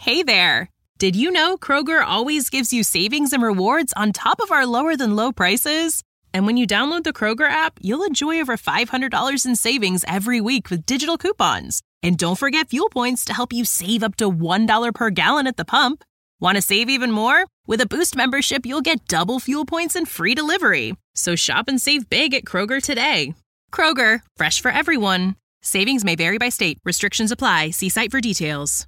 Hey there! Did you know Kroger always gives you savings and rewards on top of our lower-than-low prices? And when you download the Kroger app, you'll enjoy over $500 in savings every week with digital coupons. And don't forget fuel points to help you save up to $1 per gallon at the pump. Want to save even more? With a Boost membership, you'll get double fuel points and free delivery. So shop and save big at Kroger today. Kroger, fresh for everyone. Savings may vary by state. Restrictions apply. See site for details.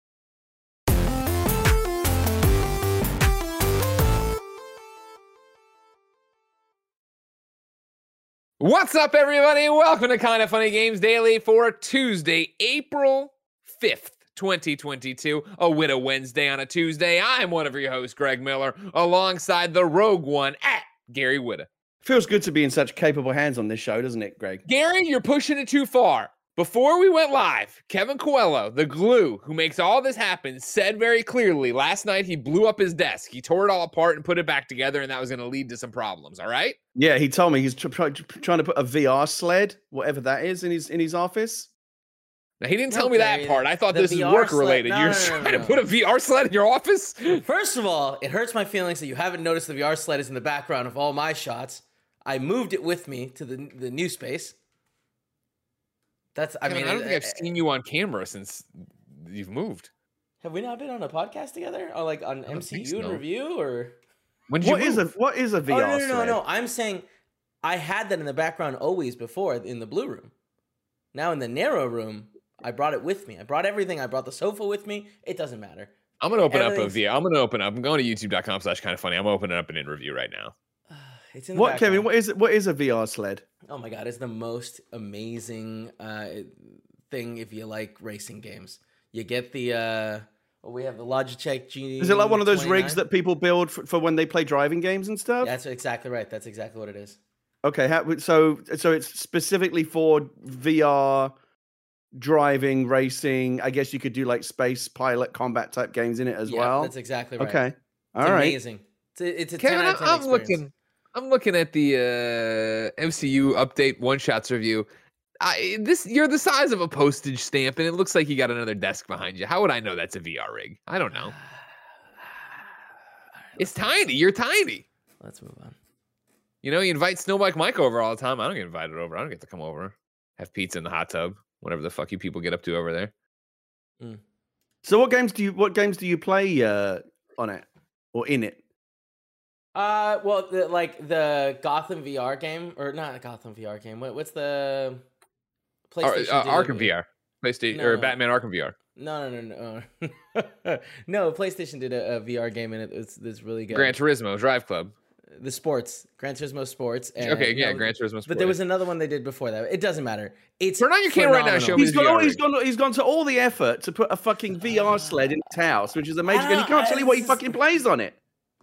What's up, everybody? Welcome to Kinda Funny Games Daily for Tuesday, April 5th, 2022. A Widow Wednesday on a Tuesday. I'm one of your hosts, Greg Miller, alongside the Rogue One at Gary Whitta. Feels good to be in such capable hands on this show, doesn't it, Greg? Gary, you're pushing it too far. Before we went live, Kevin Coelho, the glue who makes all this happen, said very clearly last night he blew up his desk. He tore it all apart and put it back together, and that was going to lead to some problems, all right? Yeah, he told me he's trying to put a VR sled, whatever that is, in his office. Now, he didn't tell me that part. I thought this is work-related. You're trying to put a VR sled in your office? First of all, it hurts my feelings that you haven't noticed the VR sled is in the background of all my shots. I moved it with me to the new space. I don't think I've seen you on camera since you've moved. Have we not been on a podcast together? Or like on MCU and review? Or what is a VR sled? No. I'm saying I had that in the background always before in the blue room. Now in the narrow room, I brought it with me. I brought everything. I brought the sofa with me. It doesn't matter. I'm going to open up a VR. I'm going to youtube.com/kindafunny. I'm opening up an in review right now. It's in the background. Kevin, what is a VR sled? Oh my God, it's the most amazing thing if you like racing games. You get the, we have the Logitech G. Is it like one of those rigs that people build for when they play driving games and stuff? That's exactly right. That's exactly what it is. Okay, so it's specifically for VR driving, racing. I guess you could do like space pilot combat type games in it as well. That's exactly right. Okay, all right. Amazing. It's a Kevin, 10 out of 10 experience. I'm looking at the MCU update one-shots review. You're the size of a postage stamp, and it looks like you got another desk behind you. How would I know that's a VR rig? I don't know. It's tiny. You're tiny. Let's move on. You know, you invite Snowbike Mike over all the time. I don't get invited over. I don't get to come over. Have pizza in the hot tub. Whatever the fuck you people get up to over there. Mm. So what games do you play on it or in it? Well, the Gotham VR game, or not a Gotham VR game. What's the PlayStation? Arkham VR, PlayStation or Batman Arkham VR. No. No, PlayStation did a VR game, and it's really good. Gran Turismo Drive Club. The sports, Gran Turismo Sports. And, okay, yeah, Gran Turismo Sports. But there was another one they did before that. It doesn't matter. It's turn on your camera right now. Show me he's gone to all the effort to put a fucking VR sled in his house, which is amazing, and he can't tell you what he fucking plays on it.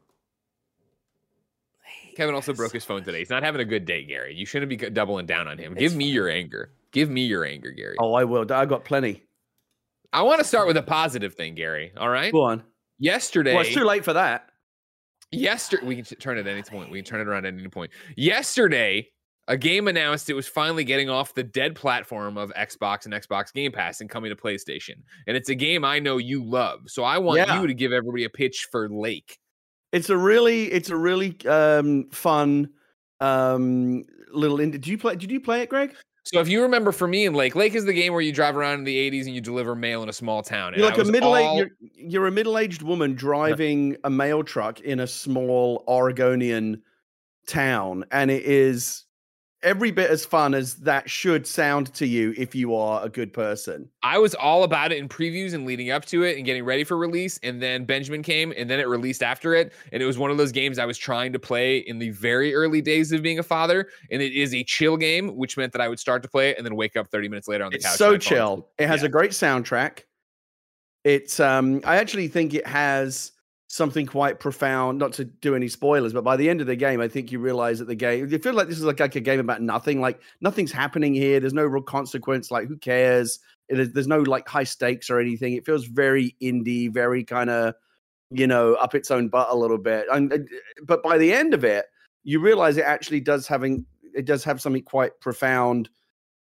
Kevin also broke his phone today. He's not having a good day, Gary. You shouldn't be doubling down on him. Give me your anger. Give me your anger, Gary. Oh, I will. I got plenty. I want to start with a positive thing, Gary. All right? Go on. Yesterday. Well, it's too late for that. We can turn it at any point. We can turn it around at any point. Yesterday, a game announced it was finally getting off the dead platform of Xbox and Xbox Game Pass and coming to PlayStation. And it's a game I know you love. So I want you to give everybody a pitch for Lake. It's a really fun little indie. Did you play it, Greg? So if you remember, for me, in Lake is the game where you drive around in the 80s and you deliver mail in a small town. You're like you're a middle-aged woman driving a mail truck in a small Oregonian town, and it is every bit as fun as that should sound to you if you are a good person. I was all about it in previews and leading up to it and getting ready for release. And then Benjamin came and then it released after it. And it was one of those games I was trying to play in the very early days of being a father. And it is a chill game, which meant that I would start to play it and then wake up 30 minutes later on the couch. It's so chill. It has a great soundtrack. It's I actually think it has something quite profound, not to do any spoilers, but by the end of the game, I think you realize that you feel like this is like a game about nothing. Like nothing's happening here. There's no real consequence. Like who cares? There's no like high stakes or anything. It feels very indie, very kind of, up its own butt a little bit. But by the end of it, you realize it actually does have something quite profound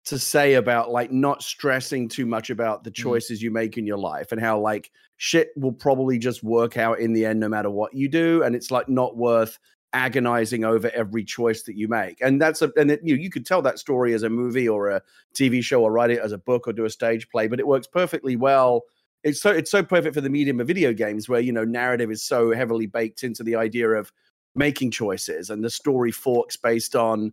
to say about like not stressing too much about the choices you make in your life, and how like shit will probably just work out in the end no matter what you do, and it's like not worth agonizing over every choice that you make. And you could tell that story as a movie or a TV show, or write it as a book, or do a stage play, but it works perfectly well. It's so perfect for the medium of video games, where narrative is so heavily baked into the idea of making choices, and the story forks based on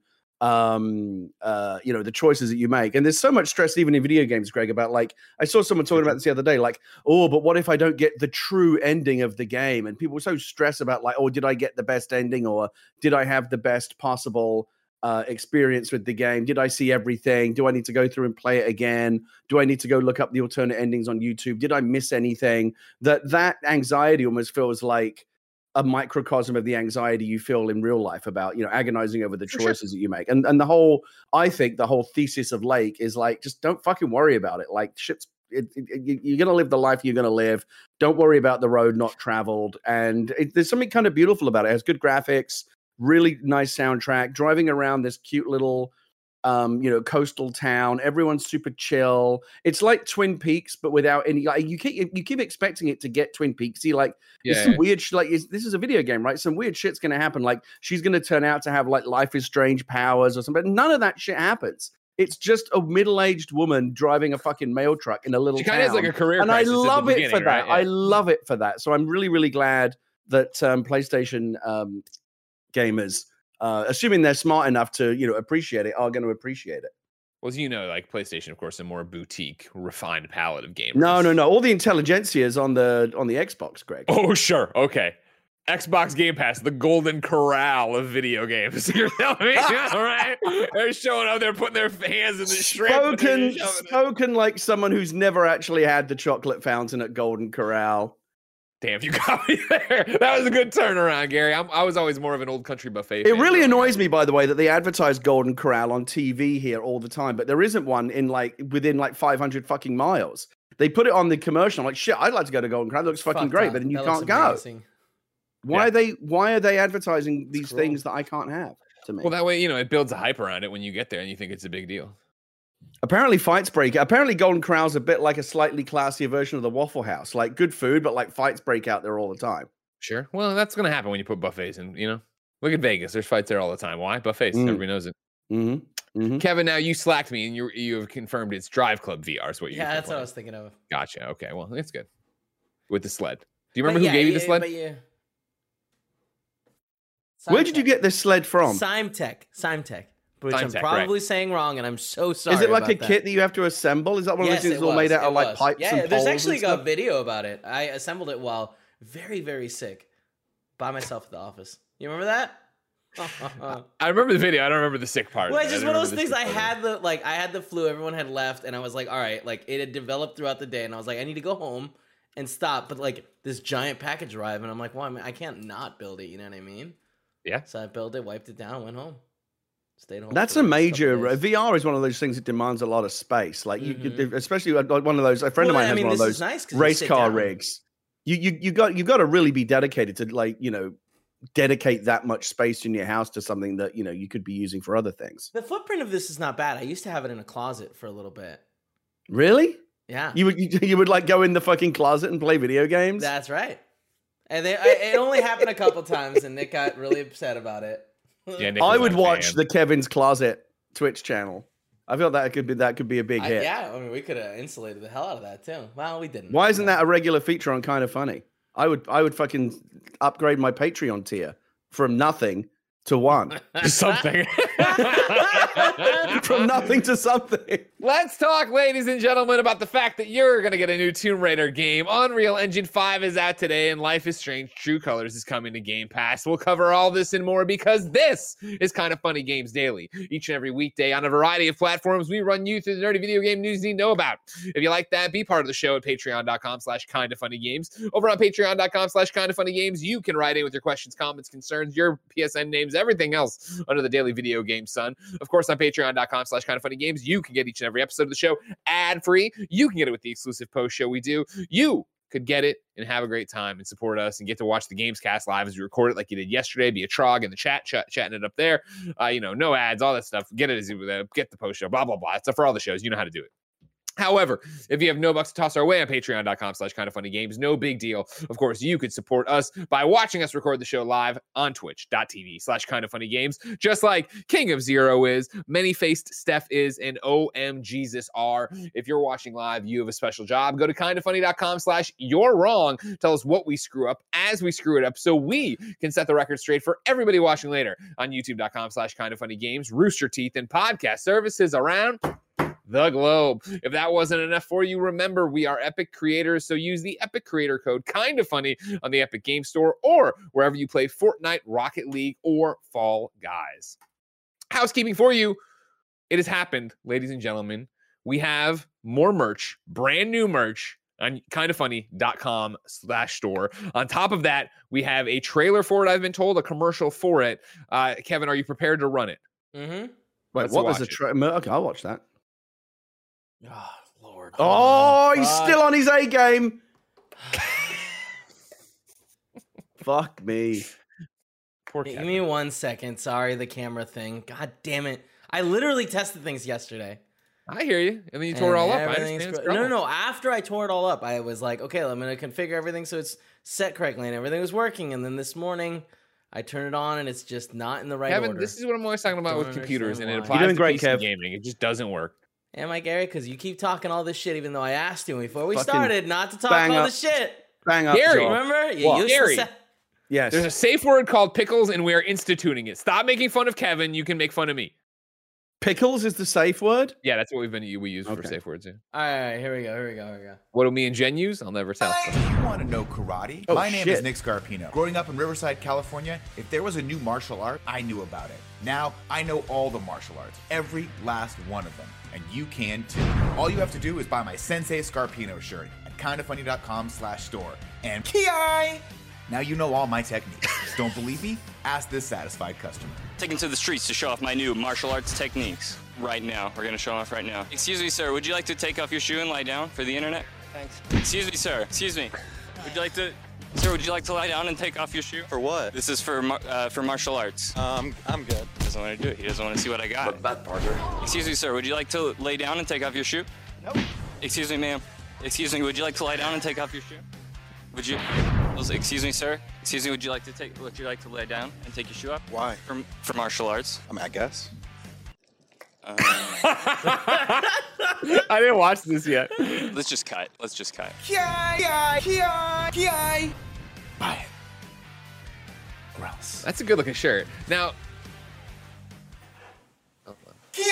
the choices that you make. And there's so much stress even in video games, Greg, about like, I saw someone talking about this the other day, like, oh, but what if I don't get the true ending of the game? And people were so stressed about like, oh, did I get the best ending, or did I have the best possible experience with the game? Did I see everything? Do I need to go through and play it again? Do I need to go look up the alternate endings on YouTube? Did I miss anything? That anxiety almost feels like a microcosm of the anxiety you feel in real life about, agonizing over the choices that you make. And I think the whole thesis of Lake is like, just don't fucking worry about it. Like you're going to live the life you're going to live. Don't worry about the road not traveled. And there's something kind of beautiful about it. It has good graphics, really nice soundtrack, driving around this cute little coastal town. Everyone's super chill. It's like Twin Peaks, but without any. Like, you keep expecting it to get Twin Peaksy. Like some weird shit. Like this is a video game, right? Some weird shit's gonna happen. Like she's gonna turn out to have like Life is Strange powers or something. But none of that shit happens. It's just a middle-aged woman driving a fucking mail truck in a little. She kind of has like a career, and I love it for that. Right? Yeah. I love it for that. So I'm really, really glad that PlayStation gamers, assuming they're smart enough to, appreciate it, are going to appreciate it. Well, as you know, like PlayStation, of course, a more boutique, refined palette of gamers. No. All the intelligentsia is on the Xbox, Greg. Oh, sure. Okay. Xbox Game Pass, the golden corral of video games. You're telling me? All right. They're showing up, they're putting their hands in the shrimp. Spoken like someone who's never actually had the chocolate fountain at Golden Corral. Damn, you got me there. That was a good turnaround, Gary. I was always more of an Old Country buffet fan. It really annoys me, by the way, that they advertise Golden Corral on TV here all the time, but there isn't one within 500 fucking miles. They put it on the commercial. I'm like, shit, I'd like to go to Golden Corral. It looks fucking great, but then you can't go. Why are they advertising these things that I can't have? To me, well, that way it builds a hype around it when you get there, and you think it's a big deal. Apparently, Apparently, Golden Corral's a bit like a slightly classier version of the Waffle House. Like good food, but like fights break out there all the time. Sure. Well, that's gonna happen when you put buffets in. Look at Vegas. There's fights there all the time. Why? Buffets. Everybody knows it. Mm-hmm. Mm-hmm. Kevin, now you slacked me, and you have confirmed it's Drive Club VR. Is what you? Yeah, that's what I was thinking of. Gotcha. Okay. Well, it's good. With the sled. Do you remember who gave you the sled? Where did you get this sled from? Symtech. Which I'm probably saying wrong, and I'm so sorry. Is it like a that. kit that you have to assemble? Is that one of those things all made out of like pipes and poles? Yeah, there's actually a video about it. I assembled it while very, very sick by myself at the office. You remember that? I remember the video. I don't remember the sick part. Well, it's just one of those things. I had the flu. Everyone had left, and I was like, all right, like it had developed throughout the day, and I was like, I need to go home and stop. But like this giant package arrived, and I'm like, well, I can't not build it. You know what I mean? Yeah. So I built it, wiped it down, went home. Stayed home. That's a major VR is one of those things that demands a lot of space. Like you, especially like one of those. A friend of mine has one of those race car rigs. You've got to really be dedicated to dedicate that much space in your house to something that you could be using for other things. The footprint of this is not bad. I used to have it in a closet for a little bit. Really? Yeah. You would like go in the fucking closet and play video games? That's right. And it only happened a couple times, and Nick got really upset about it. Yeah, I would watch the Kevin's Closet Twitch channel. I feel that could be a big hit. Yeah, I mean, we could have insulated the hell out of that too. Well, we didn't. Why isn't that a regular feature on Kind of Funny? I would fucking upgrade my Patreon tier from nothing to one. Something. From nothing to something. Let's talk, ladies and gentlemen, about the fact that you're going to get a new Tomb Raider game. Unreal Engine 5 is out today, and Life is Strange True Colors is coming to Game Pass. We'll cover all this and more because this is Kind of Funny Games Daily. Each and every weekday on a variety of platforms, we run you through the nerdy video game news you need to know about. If you like that, be part of the show at patreon.com/kindoffunnygames. Over on patreon.com/kindoffunnygames, you can write in with your questions, comments, concerns, your PSN names, everything else under the daily video game sun. Of course, on patreon.com/kindoffunnygames, you can get each and every episode of the show ad-free. You can get it with the exclusive post show we do. You could get it and have a great time and support us and get to watch the Gamescast live as we record it like you did yesterday. Be a Trog in the chatting it up there. No ads, all that stuff. Get it, get the post show, blah, blah, blah. It's for all the shows. You know how to do it. However, if you have no bucks to toss our way on patreon.com/kindoffunnygames, no big deal. Of course, you could support us by watching us record the show live on twitch.tv/kindoffunnygames, just like King of Zero is, Many-Faced Steph is, and OM Jesus are. If you're watching live, you have a special job. Go to kindoffunny.com/you're wrong. Tell us what we screw up as we screw it up so we can set the record straight for everybody watching later on youtube.com/kindoffunnygames, Rooster Teeth, and podcast services around the globe. If that wasn't enough for you, remember we are Epic creators, so use the Epic creator code KINDOFUNNY on the Epic Game Store or wherever you play Fortnite, Rocket League, or Fall Guys. Housekeeping for you. It has happened, ladies and gentlemen. We have more merch, brand new merch on kindoffunny.com/store. On top of that, we have a trailer for it, I've been told, a commercial for it. Kevin, are you prepared to run it? Mm-hmm. Wait, what was the trailer? Okay, I'll watch that. Oh, Lord. Oh, he's still on his A game. Fuck me. Poor Give Kevin. me 1 second. Sorry, the camera thing. God damn it. I literally tested things yesterday. I hear you. And then you tore it all up. I understand. No. After I tore it all up, I was like, okay, I'm going to configure everything so it's set correctly and everything was working. And then this morning, I turn it on and it's just not in the right Kevin, order. this is what I'm always talking about with computers, and it applies You're doing to great, PC Kev. gaming. It just doesn't work. Am I, Gary? Because you keep talking all this shit, even though I asked you before we Fucking started not to talk bang all up. this shit. Bang up, Gary, Joel. Remember? You What? used to Gary. say- Yes. There's a safe word called pickles, and we are instituting it. Stop making fun of Kevin. You can make fun of me. Pickles is the safe word? Yeah, that's what we use for Okay. safe words. Yeah. All right, here we go. What do me and Jen use? I'll never tell. You want to know karate? Oh, My name shit. is Nick Scarpino. Growing up in Riverside, California, if there was a new martial art, I knew about it. Now, I know all the martial arts, every last one of them. And you can too. All you have to do is buy my Sensei Scarpino shirt at kindoffunny.com/store. And Ki! Now you know all my techniques. Don't believe me? Ask this satisfied customer. Taking to the streets to show off my new martial arts techniques. Right now. We're going to show off right now. Excuse me, sir. Would you like to take off your shoe and lie down for the internet? Thanks. Excuse me, sir. Excuse me. Would you like to... Sir, would you like to lie down and take off your shoe? For what? This is for martial arts. I'm good. He doesn't want to do it. He doesn't want to see what I got. But that partner. Excuse me, sir. Would you like to lay down and take off your shoe? Nope. Excuse me, ma'am. Excuse me. Would you like to lie down and take off your shoe? Would you? Excuse me, sir. Excuse me. Would you like to lay down and take your shoe off? Why? For martial arts. I guess. I didn't watch this yet. Let's just cut. Ki! Buy it. Or else. That's a good looking shirt. Now, Ki!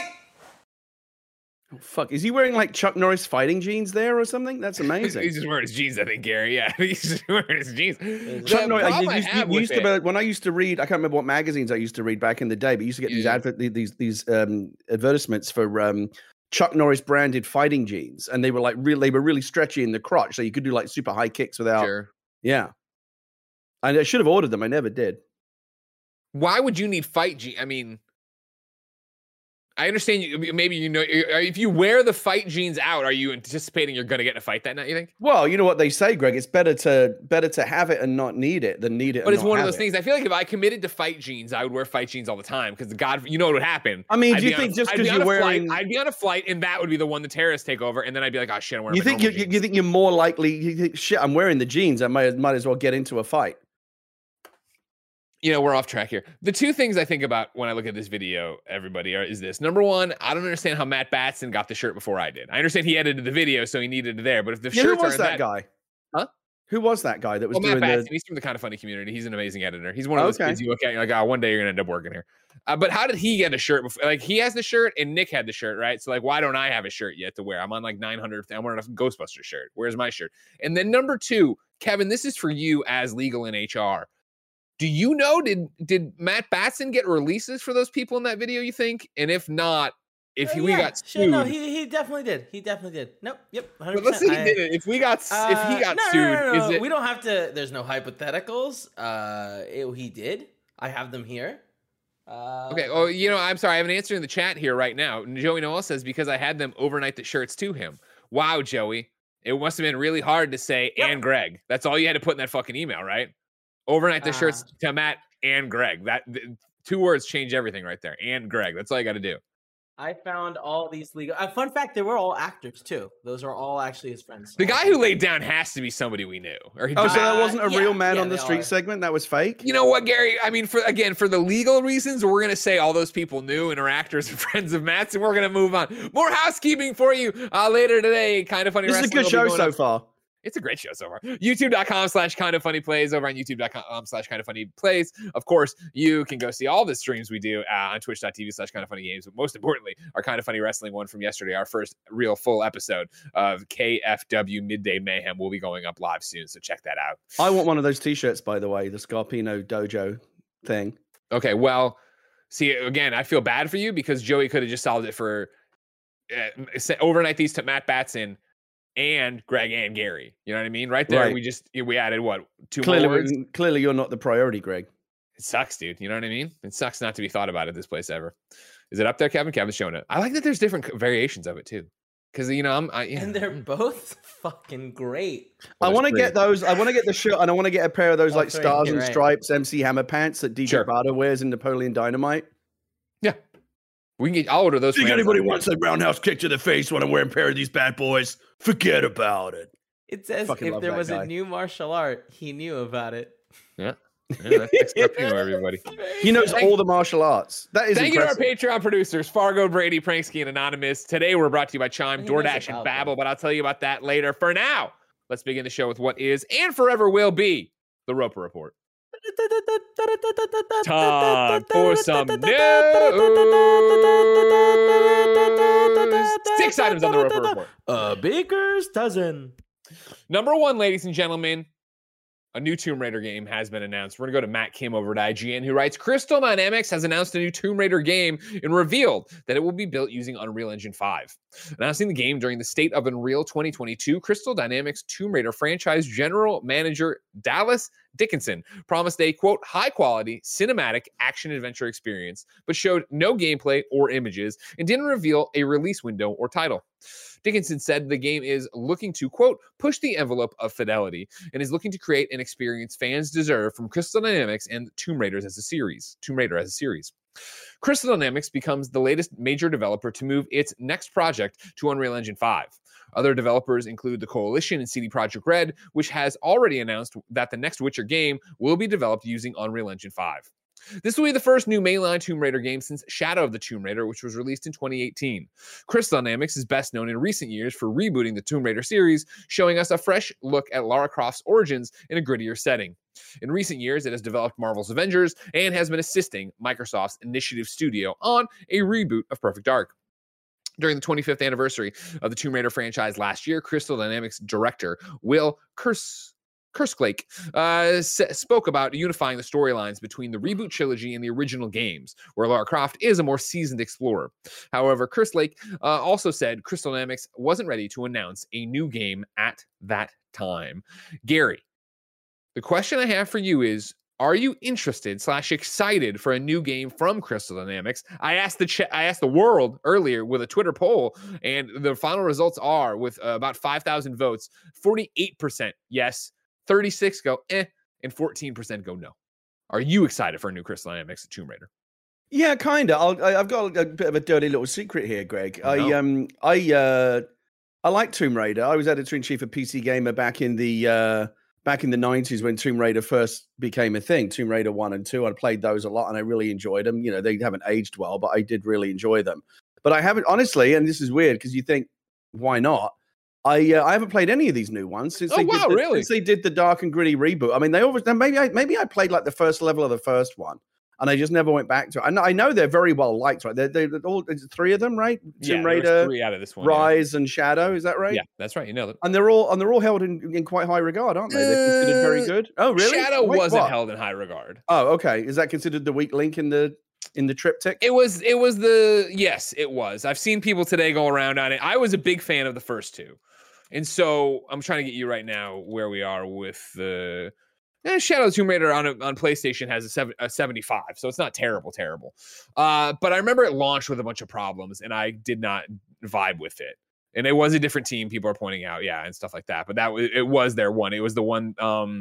Oh, fuck. Is he wearing like Chuck Norris fighting jeans there or something? That's amazing. he's just wearing his jeans, I think, Gary. Yeah, he's just wearing his jeans. Chuck The Norris, problem I have with it- when I used to read, I can't remember what magazines I used to read back in the day, but you used to get these advertisements for Chuck Norris branded fighting jeans, and they were like really stretchy in the crotch, so you could do like super high kicks without. Sure. Yeah, and I should have ordered them. I never did. Why would you need fight jeans? I mean, I understand you. Maybe if you wear the fight jeans out, are you anticipating you're going to get in a fight that night? You think? Well, you know what they say, Greg. It's better to have it and not need it than need it. But and it's not one of have those it. things. I feel like if I committed to fight jeans, I would wear fight jeans all the time because you know what would happen. I mean, I'd do you be on think a- just I'd be 'cause on you're a wearing- flight, I'd be on a flight, and that would be the one the terrorists take over, and then I'd be like, oh shit, I'm wearing. You think you think you're more likely? You think, shit, I'm wearing the jeans. I might as well get into a fight. You know, we're off track here. The two things I think about when I look at this video, everybody, is this. Number one, I don't understand how Matt Batson got the shirt before I did. I understand he edited the video, so he needed it there. But if the Yeah, shirts who was are that guy? Huh? Who was that guy that was Well, Matt doing Batson, the? he's from the Kind of Funny community. He's an amazing editor. He's one of those Okay. kids you look at and you're like, oh, one day you're going to end up working here. But how did he get a shirt before? Like, he has the shirt and Nick had the shirt, right? So, like, why don't I have a shirt yet to wear? I'm on like 900. I'm wearing a Ghostbuster shirt. Where's my shirt? And then number two, Kevin, this is for you as legal in HR. Do you know, did Matt Batson get releases for those people in that video, you think? And if not, if we got sued. No, he definitely did. He definitely did. Nope. Yep. 100%. But let's say he did it. If he got sued, no. is it? We don't have to. There's no hypotheticals. He did. I have them here. Okay. Oh, you know, I'm sorry. I have an answer in the chat here right now. Joey Noel says because I had them overnight the shirts to him. Wow, Joey. It must have been really hard to say and Greg. That's all you had to put in that fucking email, right? Overnight the shirts to Matt and Greg. That 2 words change everything right there. And Greg. That's all you got to do. I found all these legal. Fun fact: they were all actors too. Those are all actually his friends. The guy who laid down has to be somebody we knew. So that wasn't a real man on the street segment. That was fake. You know what, Gary? I mean, for the legal reasons, we're gonna say all those people knew and are actors and friends of Matt's, and we're gonna move on. More housekeeping for you later today. Kind of funny. This is a good show so far. It's a great show so far. YouTube.com/kindoffunnyplays, over on YouTube.com/kindoffunnyplays. Of course, you can go see all the streams we do on Twitch.tv/kindoffunnygames. But most importantly, our Kind of Funny Wrestling one from yesterday, our first real full episode of KFW Midday Mayhem, will be going up live soon. So check that out. I want one of those t-shirts, by the way, the Scarpino Dojo thing. Okay, well, see, again, I feel bad for you because Joey could have just solved it for overnight these to Matt Batson and Greg and Gary. You know what I mean? Right there, right. we added what? 2 more words? Clearly, you're not the priority, Greg. It sucks, dude. You know what I mean? It sucks not to be thought about at this place ever. Is it up there, Kevin? Kevin's showing it. I like that there's different variations of it, too. Because, you know, and they're both fucking great. I want to get those. I want to get the shirt, and I want to get a pair of those Stars and Stripes MC Hammer pants that DJ Barter wears in Napoleon Dynamite. Yeah. I'll order those. Think anybody wants a roundhouse kick to the face when I'm wearing a pair of these bad boys? Forget about it. It says if there was a new martial art, he knew about it. Yeah. That's everybody. He knows all the martial arts. That is Thank impressive. you to our Patreon producers, Fargo, Brady, Pranksky, and Anonymous. Today we're brought to you by Chime, DoorDash, and Babbel, but I'll tell you about that later. For now, let's begin the show with what is and forever will be the Roper Report. Time for some news. 6 items on the Roper Report. A baker's dozen. Number 1, ladies and gentlemen, a new Tomb Raider game has been announced. We're going to go to Matt Kim over at IGN, who writes, Crystal Dynamics has announced a new Tomb Raider game and revealed that it will be built using Unreal Engine 5. Announcing the game during the State of Unreal 2022, Crystal Dynamics Tomb Raider franchise general manager Dallas Dickinson promised a, quote, high-quality cinematic action-adventure experience, but showed no gameplay or images and didn't reveal a release window or title. Dickinson said the game is looking to, quote, push the envelope of fidelity and is looking to create an experience fans deserve from Crystal Dynamics and Tomb Raider as a series. Crystal Dynamics becomes the latest major developer to move its next project to Unreal Engine 5. Other developers include the Coalition and CD Projekt Red, which has already announced that the next Witcher game will be developed using Unreal Engine 5. This will be the first new mainline Tomb Raider game since Shadow of the Tomb Raider, which was released in 2018. Crystal Dynamics is best known in recent years for rebooting the Tomb Raider series, showing us a fresh look at Lara Croft's origins in a grittier setting. In recent years, it has developed Marvel's Avengers and has been assisting Microsoft's Initiative Studio on a reboot of Perfect Dark. During the 25th anniversary of the Tomb Raider franchise last year, Crystal Dynamics director Will Kersklake spoke about unifying the storylines between the reboot trilogy and the original games, where Lara Croft is a more seasoned explorer. However, Kersklake also said Crystal Dynamics wasn't ready to announce a new game at that time. Gary, the question I have for you is, are you interested / excited for a new game from Crystal Dynamics? I asked the world earlier with a Twitter poll, and the final results are, with about 5,000 votes, 48% yes, 36 go and 14% go no. Are you excited for a new Crystal Dynamics Tomb Raider? Yeah, kind of. I've got a bit of a dirty little secret here, Greg. I like Tomb Raider. I was editor-in-chief of PC Gamer back in the 90s when Tomb Raider first became a thing. Tomb Raider 1 and 2. I played those a lot and I really enjoyed them. You know, they haven't aged well, but I did really enjoy them. But I haven't, honestly, and this is weird because you think, why not? I haven't played any of these new ones since since they did the dark and gritty reboot. I mean, they always maybe I played like the first level of the first one, and I just never went back to it. I know they're very well liked, right? They're all 3 of them, right? Tomb Raider, 3 out of this one, Rise, and Shadow. Is that right? Yeah, that's right. You know them. And they're all held in quite high regard, aren't they? They're considered very good. Oh, really? Shadow wasn't held in high regard. Oh, okay. Is that considered the weak link in the triptych? It was yes, it was. I've seen people today go around on it. I was a big fan of the first 2. And so I'm trying to get you right now where we are with the Shadow of the Tomb Raider on PlayStation has a 75, so it's not terrible. But I remember it launched with a bunch of problems, and I did not vibe with it. And it was a different team, people are pointing out, and stuff like that. But it was their one. It was the one.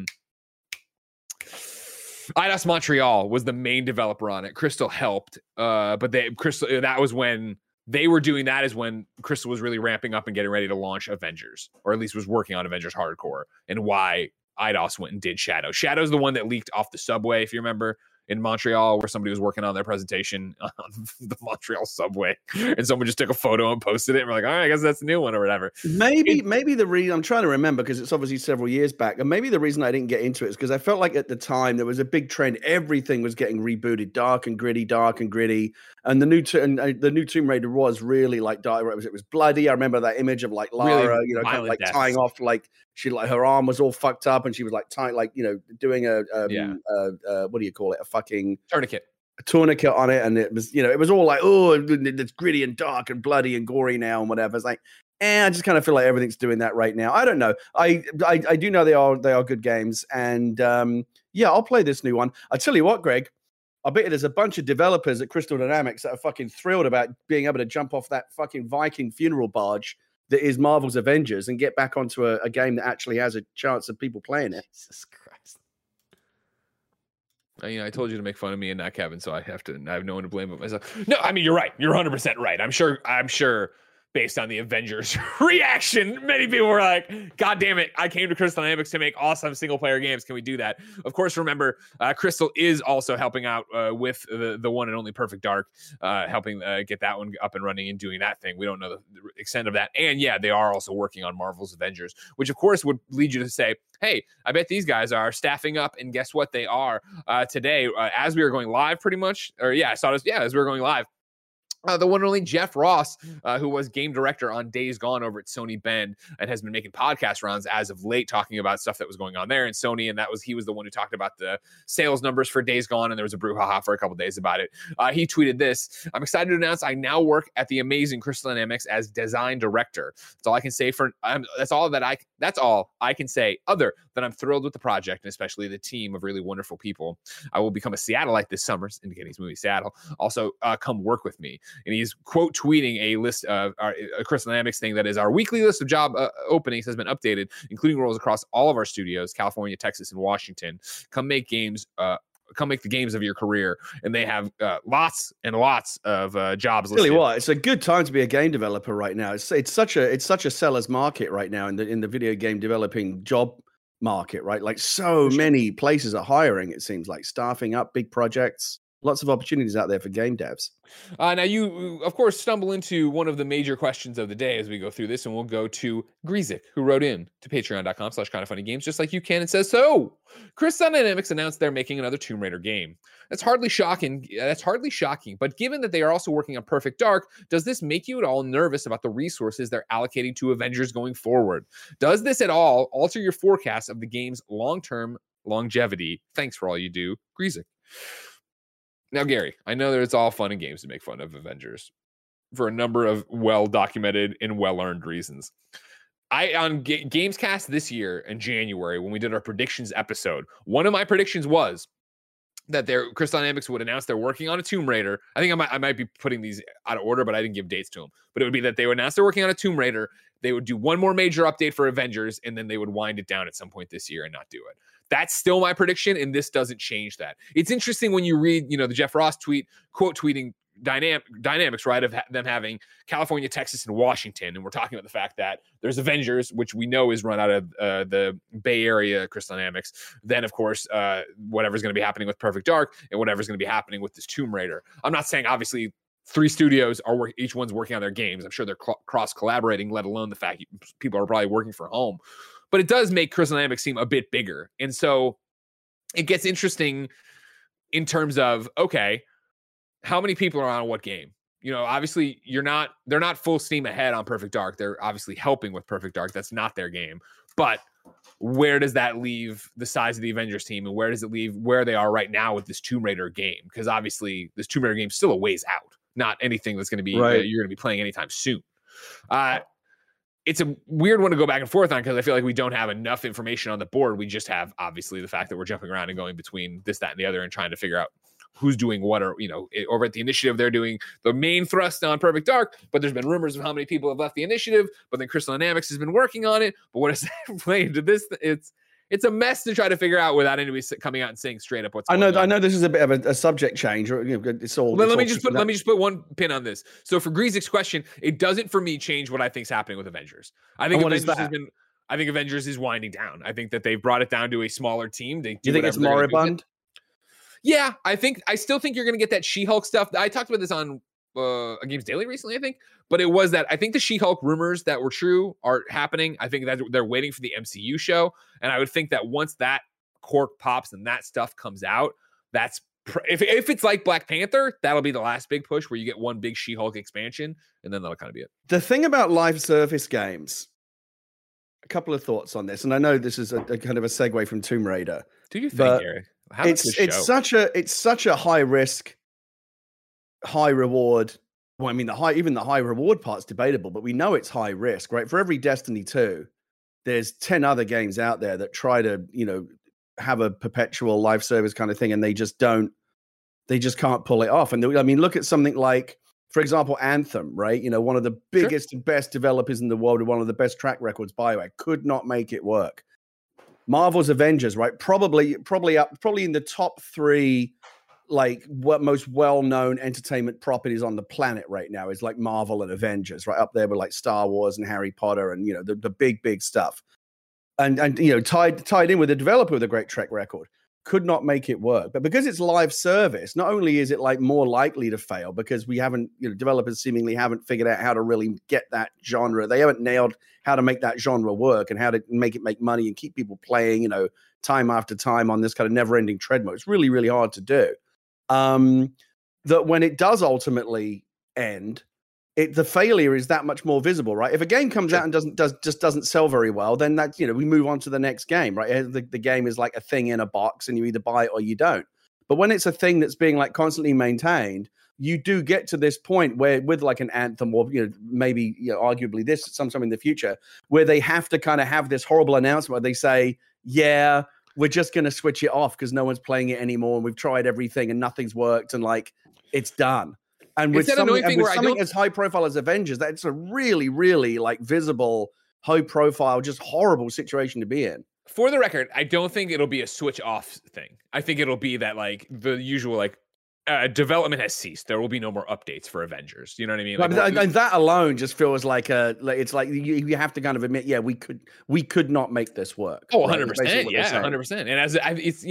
Eidos Montreal was the main developer on it. Crystal helped, but that was when they were doing that. Is when Crystal was really ramping up and getting ready to launch Avengers, or at least was working on Avengers Hardcore. And why Eidos went and did Shadow. Shadow's the one that leaked off the subway, if you remember. In Montreal, where somebody was working on their presentation on the Montreal subway, and someone just took a photo and posted it, and we're like, all right, I guess that's the new one or whatever. Maybe the reason, I'm trying to remember because it's obviously several years back, and maybe the reason I didn't get into it is because I felt like at the time there was a big trend. Everything was getting rebooted, dark and gritty, and the new Tomb Raider was really like dark. It was bloody. I remember that image of like Lara, really kind of like tying off, like she like her arm was all fucked up, and she was like tying, like doing a what do you call it, a fucking tourniquet on it, and it was it was all like, oh, it's gritty and dark and bloody and gory now and whatever. It's like, I just kind of feel like everything's doing that right now. I don't know. I do know they are good games, and I'll play this new one. I tell you what, Greg, I bet there's a bunch of developers at Crystal Dynamics that are fucking thrilled about being able to jump off that fucking Viking funeral barge that is Marvel's Avengers and get back onto a game that actually has a chance of people playing it. Jesus Christ. I told you to make fun of me and not Kevin, so I have no one to blame but myself. No, I mean, you're right. You're 100% right. I'm sure based on the Avengers reaction, many people were like, God damn it, I came to Crystal Dynamics to make awesome single-player games. Can we do that? Of course, remember, Crystal is also helping out with the one and only Perfect Dark, helping get that one up and running and doing that thing. We don't know the extent of that. And they are also working on Marvel's Avengers, which of course would lead you to say, hey, I bet these guys are staffing up, and guess what? They are today as we were going live pretty much. Or I saw this, as we were going live. The one and only Jeff Ross, who was game director on Days Gone over at Sony Bend and has been making podcast rounds as of late talking about stuff that was going on there in Sony. And he was the one who talked about the sales numbers for Days Gone. And there was a brouhaha for a couple days about it. He tweeted this: I'm excited to announce I now work at the amazing Crystal Dynamics as design director. That's all I can say that's all I can say, other than I'm thrilled with the project and especially the team of really wonderful people. I will become a Seattleite this summer, indicating his movie Seattle. Also, come work with me. And he's quote tweeting a list of a Crystal Dynamics thing that is our weekly list of job openings has been updated, including roles across all of our studios, California, Texas, and Washington. Come make games. Come make the games of your career. And they have lots and lots of jobs listed. Really, what? It's a good time to be a game developer right now. It's such a seller's market right now in the video game developing job market, right? Like so many places are hiring. It seems like staffing up big projects. Lots of opportunities out there for game devs. Now, you, of course, stumble into one of the major questions of the day as we go through this, and we'll go to Greasy, who wrote in to patreon.com/kindoffunnygames, just like you can, and says, so, Crystal Dynamics announced they're making another Tomb Raider game. That's hardly shocking, but given that they are also working on Perfect Dark, does this make you at all nervous about the resources they're allocating to Avengers going forward? Does this at all alter your forecast of the game's long-term longevity? Thanks for all you do, Greasy. Now, Gary, I know that it's all fun and games to make fun of Avengers for a number of well-documented and well-earned reasons. On Gamescast this year in January, when we did our predictions episode, one of my predictions was that Crystal Dynamics would announce they're working on a Tomb Raider. I think I might be putting these out of order, but I didn't give dates to them. But it would be that they would announce they're working on a Tomb Raider. They would do one more major update for Avengers, and then they would wind it down at some point this year and not do it. That's still my prediction, and this doesn't change that. It's interesting when you read, the Jeff Ross tweet, quote tweeting dynamics, right, of them having California, Texas, and Washington, and we're talking about the fact that there's Avengers, which we know is run out of the Bay Area Crystal Dynamics. Then, of course, whatever's going to be happening with Perfect Dark and whatever's going to be happening with this Tomb Raider. I'm not saying, obviously, 3 studios are each one's working on their games. I'm sure they're cross-collaborating, let alone the fact people are probably working from home. But it does make Crystal Dynamics seem a bit bigger. And so it gets interesting in terms of, okay, how many people are on what game? Obviously they're not full steam ahead on Perfect Dark. They're obviously helping with Perfect Dark. That's not their game. But where does that leave the size of the Avengers team? And where does it leave where they are right now with this Tomb Raider game? Because obviously this Tomb Raider game is still a ways out. Not anything that's going to be, you're going to be playing anytime soon. It's a weird one to go back and forth on because I feel like we don't have enough information on the board. We just have, obviously, the fact that we're jumping around and going between this, that, and the other and trying to figure out who's doing what, or over at the Initiative, they're doing the main thrust on Perfect Dark, but there's been rumors of how many people have left the Initiative, but then Crystal Dynamics has been working on it. But what does that play into this? It's a mess to try to figure out without anybody coming out and saying straight up what's going on. I know this is a bit of a subject change. It's all. Let me just put one pin on this. So for Greasik's question, it doesn't for me change what I think is happening with Avengers. I think Avengers is winding down. I think that they've brought it down to a smaller team. Do you think it's moribund? Yeah, I still think you're going to get that She-Hulk stuff. I talked about this on Games Daily recently, I think, but it was that I think the She-Hulk rumors that were true are happening. I think that they're waiting for the MCU show, and I would think that once that cork pops and that stuff comes out, that's if it's like Black Panther, that'll be the last big push where you get one big She-Hulk expansion, and then that'll kind of be it. The thing about live service games, a couple of thoughts on this, and I know this is a kind of a segue from Tomb Raider. Do you think, Gary? It's such a high risk, high reward. Well, I mean, even the high reward part's debatable, but we know it's high risk, right? For every Destiny 2, there's 10 other games out there that try to, have a perpetual live service kind of thing, and they just can't pull it off. And I mean, look at something like, for example, Anthem, right? One of the biggest and best developers in the world, with one of the best track records, BioWare, could not make it work. Marvel's Avengers, right? Probably in the top 3, like what most well-known entertainment properties on the planet right now is like Marvel and Avengers, right up there with like Star Wars and Harry Potter and the big stuff. And tied in with a developer with a great track record, could not make it work. But because it's live service, not only is it like more likely to fail because we haven't, developers seemingly haven't figured out how to really get that genre. They haven't nailed how to make that genre work and how to make it make money and keep people playing, time after time on this kind of never-ending treadmill. It's really, really hard to do. That when it does ultimately end, the failure is that much more visible, right? If a game comes out and doesn't sell very well, then that's, we move on to the next game, right? The game is like a thing in a box and you either buy it or you don't. But when it's a thing that's being like constantly maintained, you do get to this point where with like an Anthem or, maybe, arguably this sometime in the future, where they have to kind of have this horrible announcement where they say, yeah, we're just going to switch it off because no one's playing it anymore. And we've tried everything and nothing's worked. And like, it's done. And with something as high profile as Avengers, that's a really, really like visible, high profile, just horrible situation to be in. For the record, I don't think it'll be a switch off thing. I think it'll be that like the usual like development has ceased. There will be no more updates for Avengers. You know what I mean? Like, and that alone just feels like it's like you have to kind of admit, yeah, we could not make this work. Oh, 100%. Yeah, 100%. And it's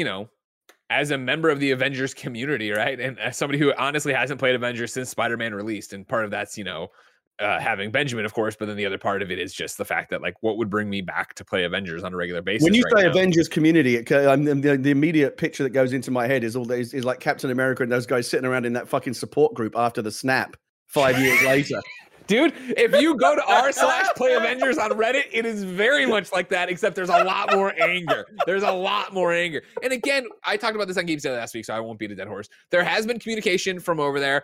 as a member of the Avengers community, right? And as somebody who honestly hasn't played Avengers since Spider-Man released, and part of that's, having Benjamin, of course, but then the other part of it is just the fact that, like, what would bring me back to play Avengers on a regular basis? When you say Avengers community, the immediate picture that goes into my head is is like Captain America and those guys sitting around in that fucking support group after the snap 5 years later. Dude, if you go to r/play Avengers on Reddit, it is very much like that, except there's a lot more anger. There's a lot more anger. And again, I talked about this on Games Daily last week, so I won't beat a dead horse. There has been communication from over there,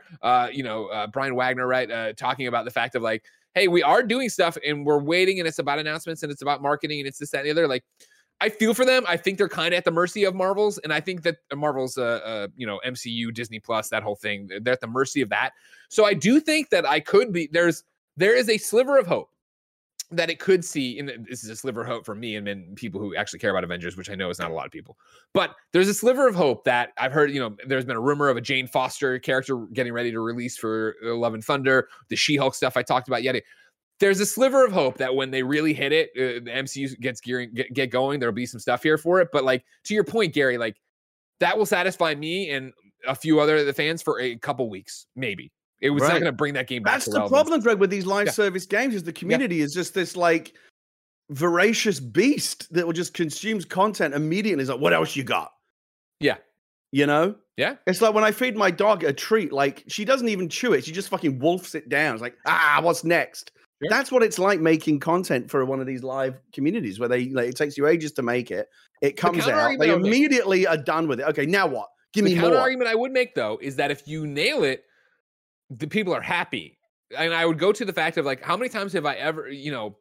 Brian Wagner, right, talking about the fact of like, hey, we are doing stuff and we're waiting and it's about announcements and it's about marketing and it's this, that, and the other. Like, I feel for them. I think they're kind of at the mercy of Marvel's, and I think that Marvel's, MCU, Disney Plus, that whole thing, they're at the mercy of that. So I do think that there is a sliver of hope that it could see, and this is a sliver of hope for me and people who actually care about Avengers, which I know is not a lot of people, but there's a sliver of hope that I've heard, there's been a rumor of a Jane Foster character getting ready to release for Love and Thunder, the She-Hulk stuff I talked about yet. There's a sliver of hope that when they really hit it, the MCU get going, there'll be some stuff here for it. But like, to your point, Gary, like that will satisfy me and a few other of the fans for a couple weeks, maybe. It was not going to bring that game back. That's the problem, Greg, with these live service games is the community is just this like voracious beast that will just consumes content immediately. It's like, what else you got? Yeah. Yeah. It's like when I feed my dog a treat, like she doesn't even chew it. She just fucking wolfs it down. It's like, what's next? Sure. That's what it's like making content for one of these live communities where it takes you ages to make it. It comes out. They immediately are done with it. Okay, now what? Give me more. The counter argument I would make, though, is that if you nail it, the people are happy. And I would go to the fact of like, how many times have I ever,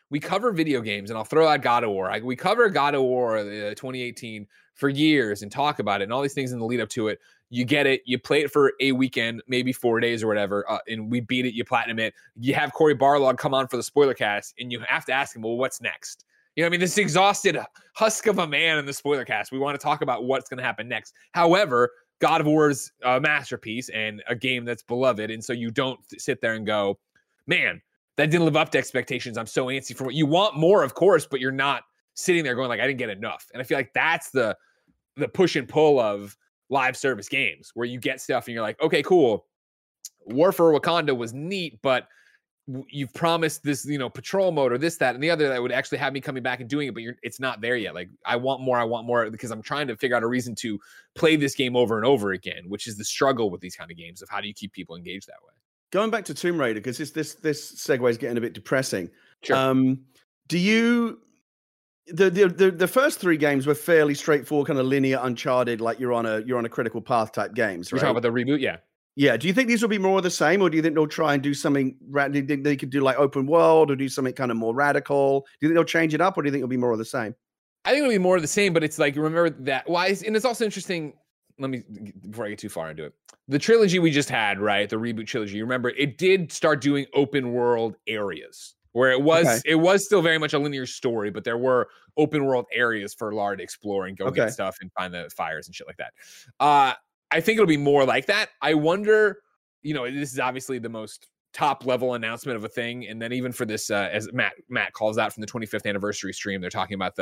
we cover video games, and I'll throw out God of War. We cover God of War 2018 for years and talk about it and all these things in the lead up to it. You get it. You play it for a weekend, maybe 4 days or whatever, and we beat it. You platinum it. You have Corey Barlog come on for the spoiler cast, and you have to ask him, well, what's next? You know what I mean? This exhausted husk of a man in the spoiler cast. We want to talk about what's going to happen next. However, God of War is a masterpiece and a game that's beloved, and so you don't sit there and go, man, that didn't live up to expectations. I'm so antsy for what you want more, of course, but you're not sitting there going like, I didn't get enough. And I feel like that's the push and pull of live service games, where you get stuff and you're like, okay, cool. War for Wakanda was neat, but you've promised this, patrol mode or this, that, and the other that would actually have me coming back and doing it, but it's not there yet. Like, I want more because I'm trying to figure out a reason to play this game over and over again, which is the struggle with these kind of games of how do you keep people engaged that way. Going back to Tomb Raider, because this segue is getting a bit depressing. Sure. Do you the first 3 games were fairly straightforward, kind of linear, Uncharted, like you're on a critical path type games, right? You're talking about the reboot, yeah. Yeah. Do you think these will be more of the same, or do you think they'll try and do something? Do you think they could do like open world or do something kind of more radical? Do you think they'll change it up, or do you think it'll be more of the same? I think it'll be more of the same, but it's like, remember that. And it's also interesting. Before I get too far into it, the trilogy we just had, right? The reboot trilogy. Remember, it did start doing open world areas where it was still very much a linear story, but there were open world areas for Lara to explore and go get stuff and find the fires and shit like that. I think it'll be more like that. I wonder, this is obviously the most top level announcement of a thing. And then even for this, as Matt calls out from the 25th anniversary stream, they're talking about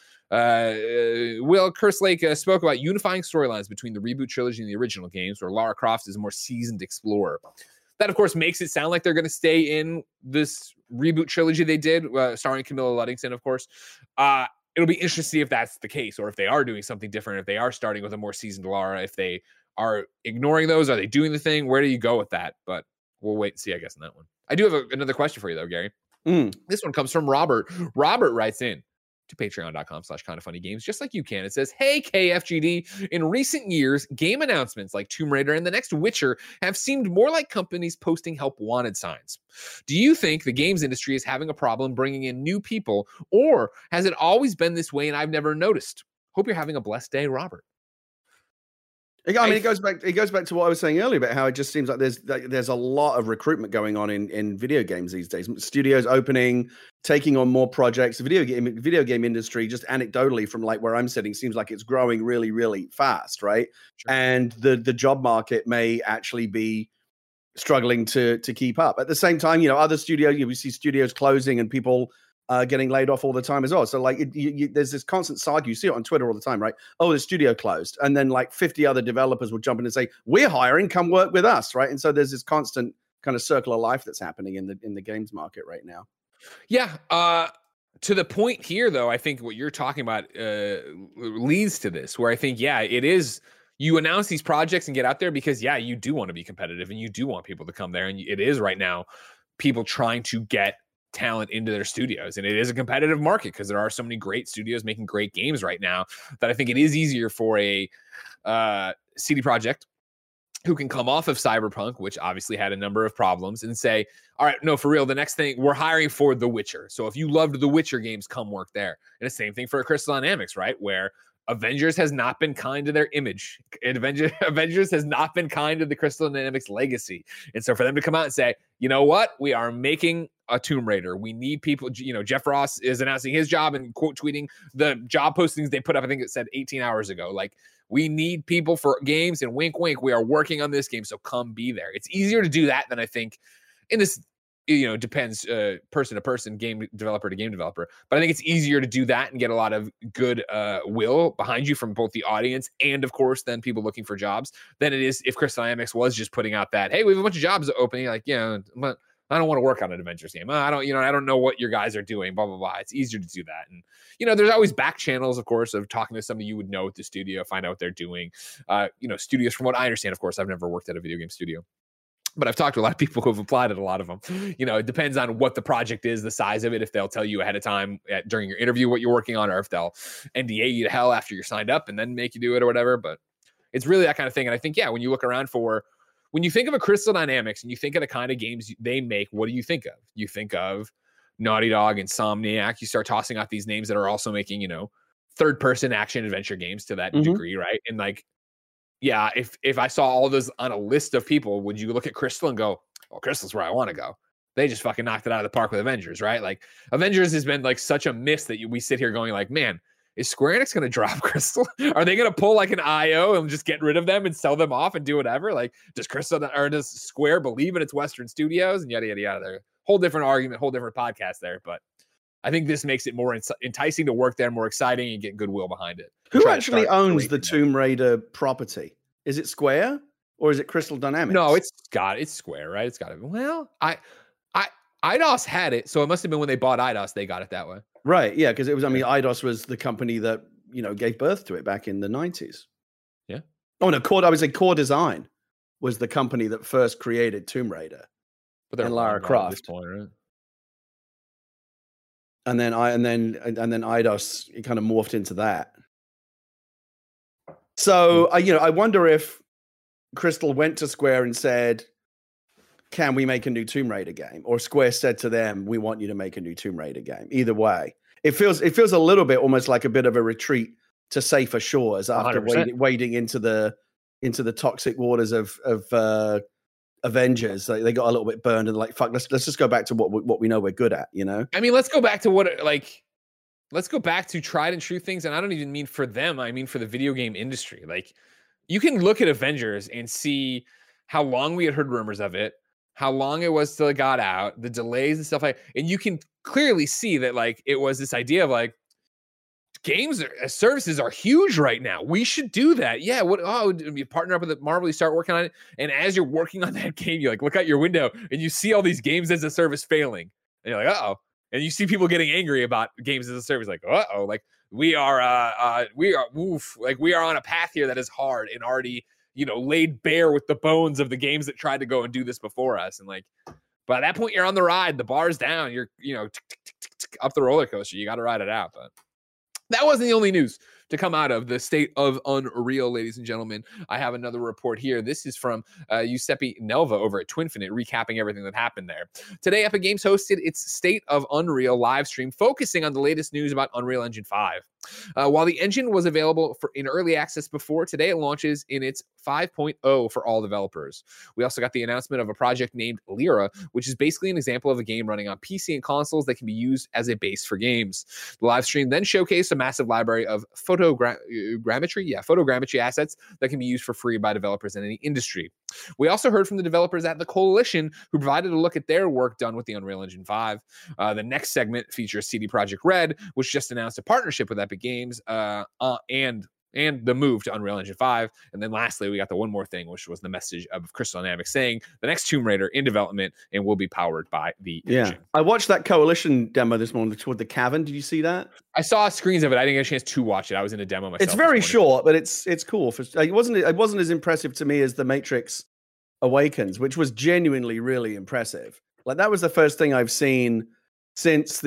Will Kerslake spoke about unifying storylines between the reboot trilogy and the original games, where Lara Croft is a more seasoned explorer. That, of course, makes it sound like they're going to stay in this reboot trilogy they did, starring Camilla Luddington, of course. It'll be interesting to see if that's the case, or if they are doing something different, if they are starting with a more seasoned Lara, if they are ignoring those, are they doing the thing? Where do you go with that? But we'll wait and see, I guess, on that one. I do have another question for you, though, Gary. This one comes from Robert. Robert writes in to patreon.com/kindafunnygames, just like you can. It says, hey, KFGD, in recent years, game announcements like Tomb Raider and the next Witcher have seemed more like companies posting help wanted signs. Do you think the games industry is having a problem bringing in new people, or has it always been this way and I've never noticed? Hope you're having a blessed day, Robert. I mean, it goes back to what I was saying earlier about how it just seems like there's a lot of recruitment going on in video games these days. Studios opening, taking on more projects. The video game industry, just anecdotally from like where I'm sitting, seems like it's growing really, really fast, right? Sure. And the job market may actually be struggling to keep up. At the same time, other studios, we see studios closing and people getting laid off all the time as well. So like there's this constant saga. You see it on Twitter all the time, right? Oh, the studio closed. And then like 50 other developers will jump in and say, we're hiring, come work with us, right? And so there's this constant kind of circle of life that's happening in the games market right now. Yeah. To the point here, though, I think what you're talking about leads to this, where I think, it is, you announce these projects and get out there because, you do want to be competitive and you do want people to come there. And it is right now people trying to get talent into their studios, and it is a competitive market because there are so many great studios making great games right now that I think it is easier for a CD Projekt who can come off of Cyberpunk, which obviously had a number of problems, and say, all right, no, for real, the next thing, we're hiring for The Witcher. So if you loved the Witcher games, come work there. And the same thing for Crystal Dynamics, right? Where Avengers has not been kind to their image. Avengers has not been kind to the Crystal Dynamics legacy. And so for them to come out and say, you know what? We are making a Tomb Raider. We need people. Jeff Ross is announcing his job and quote tweeting the job postings they put up. I think it said 18 hours ago. Like, we need people for games, and wink, wink, we are working on this game. So come be there. It's easier to do that than I think in this, depends person to person, game developer to game developer. But I think it's easier to do that and get a lot of good will behind you from both the audience and, of course, then people looking for jobs than it is if Crystal Dynamics was just putting out that, hey, we have a bunch of jobs opening. Like, but I don't want to work on an Avengers game. I don't know what your guys are doing, blah, blah, blah. It's easier to do that. And, there's always back channels, of course, of talking to somebody you would know at the studio, find out what they're doing. Studios, from what I understand, of course, I've never worked at a video game studio, but I've talked to a lot of people who have applied at a lot of them. It depends on what the project is, the size of it, if they'll tell you ahead of time during your interview what you're working on, or if they'll NDA you to hell after you're signed up and then make you do it or whatever. But it's really that kind of thing. And I think, when you look around when you think of a Crystal Dynamics and you think of the kind of games they make, what do you think of? You think of Naughty Dog, Insomniac. You start tossing out these names that are also making, you know, third-person action adventure games to that degree, right? And like, yeah, if I saw all those on a list of people, would you look at Crystal and go, "Oh, Crystal's where I want to go"? They just fucking knocked it out of the park with Avengers, right? Like, Avengers has been like such a miss that we sit here going like, man, is Square Enix going to drop Crystal? Are they going to pull like an IO and just get rid of them and sell them off and do whatever? Like, does Square believe in its Western studios and yada, yada, yada? There, whole different argument, whole different podcast there. But I think this makes it more enticing to work there, more exciting, and get goodwill behind it. Who actually owns the Tomb Raider property? Is it Square or is it Crystal Dynamics? No, it's Square, right? It's got to be. Well, Eidos had it, so it must have been when they bought Eidos, they got it that way. Right, yeah, because it was, I mean, Eidos was the company that, you know, gave birth to it back in the 90s. Yeah. Oh, no, Core Design was the company that first created Tomb Raider. But they're and Lara Croft. At this point, right? And then Eidos, it kind of morphed into that. So, you know, I wonder if Crystal went to Square and said, can we make a new Tomb Raider game? Or Square said to them, we want you to make a new Tomb Raider game. Either way, it feels a little bit almost like a bit of a retreat to safer shores after wading into the toxic waters of Avengers. They got a little bit burned and like, fuck, let's just go back to what we know we're good at, you know? I mean, let's go back to let's go back to tried and true things. And I don't even mean for them. I mean for the video game industry. Like, you can look at Avengers and see how long we had heard rumors of it, how long it was till it got out, the delays and stuff like, and you can clearly see that like it was this idea of like games services are huge right now. We should do that. Yeah. You partner up with Marvel, you start working on it. And as you're working on that game, you like look out your window and you see all these games as a service failing. And you're like, uh-oh. And you see people getting angry about games as a service, like, uh-oh, like we are on a path here that is hard and already, you know, laid bare with the bones of the games that tried to go and do this before us. And like, by that point, you're on the ride, the bar's down, you're, you know, up the roller coaster. You got to ride it out. But that wasn't the only news to come out of the state of Unreal, ladies and gentlemen. I have another report here. This is from Giuseppe Nelva over at Twinfinite, recapping everything that happened there. Today, Epic Games hosted its State of Unreal live stream, focusing on the latest news about Unreal Engine 5. While the engine was available in early access before, today it launches in its 5.0 for all developers. We also got the announcement of a project named Lyra, which is basically an example of a game running on PC and consoles that can be used as a base for games. The live stream then showcased a massive library of photogrammetry assets that can be used for free by developers in any industry. We also heard from the developers at the Coalition, who provided a look at their work done with the Unreal Engine 5. The next segment features CD Projekt Red, which just announced a partnership with Epic Games and the move to Unreal Engine 5. And then lastly, we got the one more thing, which was the message of Crystal Dynamics saying the next Tomb Raider in development and will be powered by the engine. I watched that Coalition demo this morning toward the cavern. Did you see that? I saw screens of it. I didn't get a chance to watch it. I was in a demo myself. It's very short, but it's cool. It wasn't as impressive to me as The Matrix Awakens, which was genuinely really impressive. Like, that was the first thing I've seen since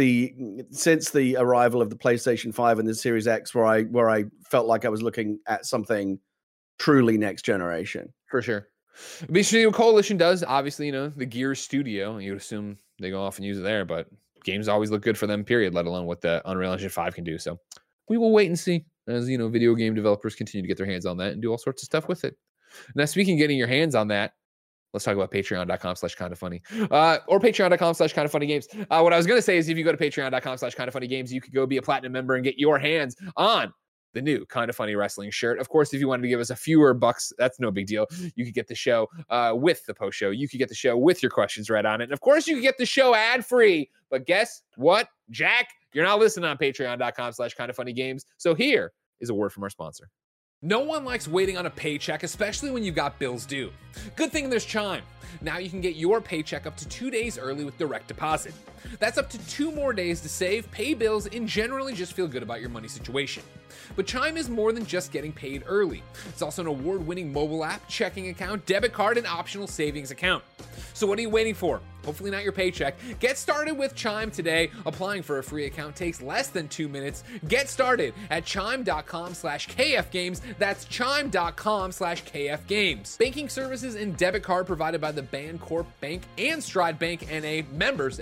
the arrival of the PlayStation 5 and the Series X where I felt like I was looking at something truly next generation. For sure. Basically, what Coalition does, obviously, you know, the Gears studio, you would assume they go off and use it there, but games always look good for them, period, let alone what the Unreal Engine 5 can do. So we will wait and see as, you know, video game developers continue to get their hands on that and do all sorts of stuff with it. Now, speaking of getting your hands on that, let's talk about patreon.com/kindafunny or patreon.com/kindafunnygames. What I was going to say is if you go to patreon.com/kindafunnygames, you could go be a platinum member and get your hands on the new Kinda Funny Wrestling shirt. Of course, if you wanted to give us a fewer bucks, that's no big deal. You could get the show with the post show. You could get the show with your questions read on it. And of course, you could get the show ad free. But guess what, Jack? You're not listening on patreon.com/kindafunnygames. So here is a word from our sponsor. No one likes waiting on a paycheck, especially when you've got bills due. Good thing there's Chime. Now you can get your paycheck up to 2 days early with direct deposit. That's up to 2 more days to save, pay bills, and generally just feel good about your money situation. But Chime is more than just getting paid early. It's also an award-winning mobile app, checking account, debit card, and optional savings account. So what are you waiting for? Hopefully not your paycheck. Get started with Chime today. Applying for a free account takes less than 2 minutes. Get started at chime.com/kfgames. That's chime.com/kfgames. Banking services and debit card provided by the Bancorp Bank and Stride Bank NA, members FDIC.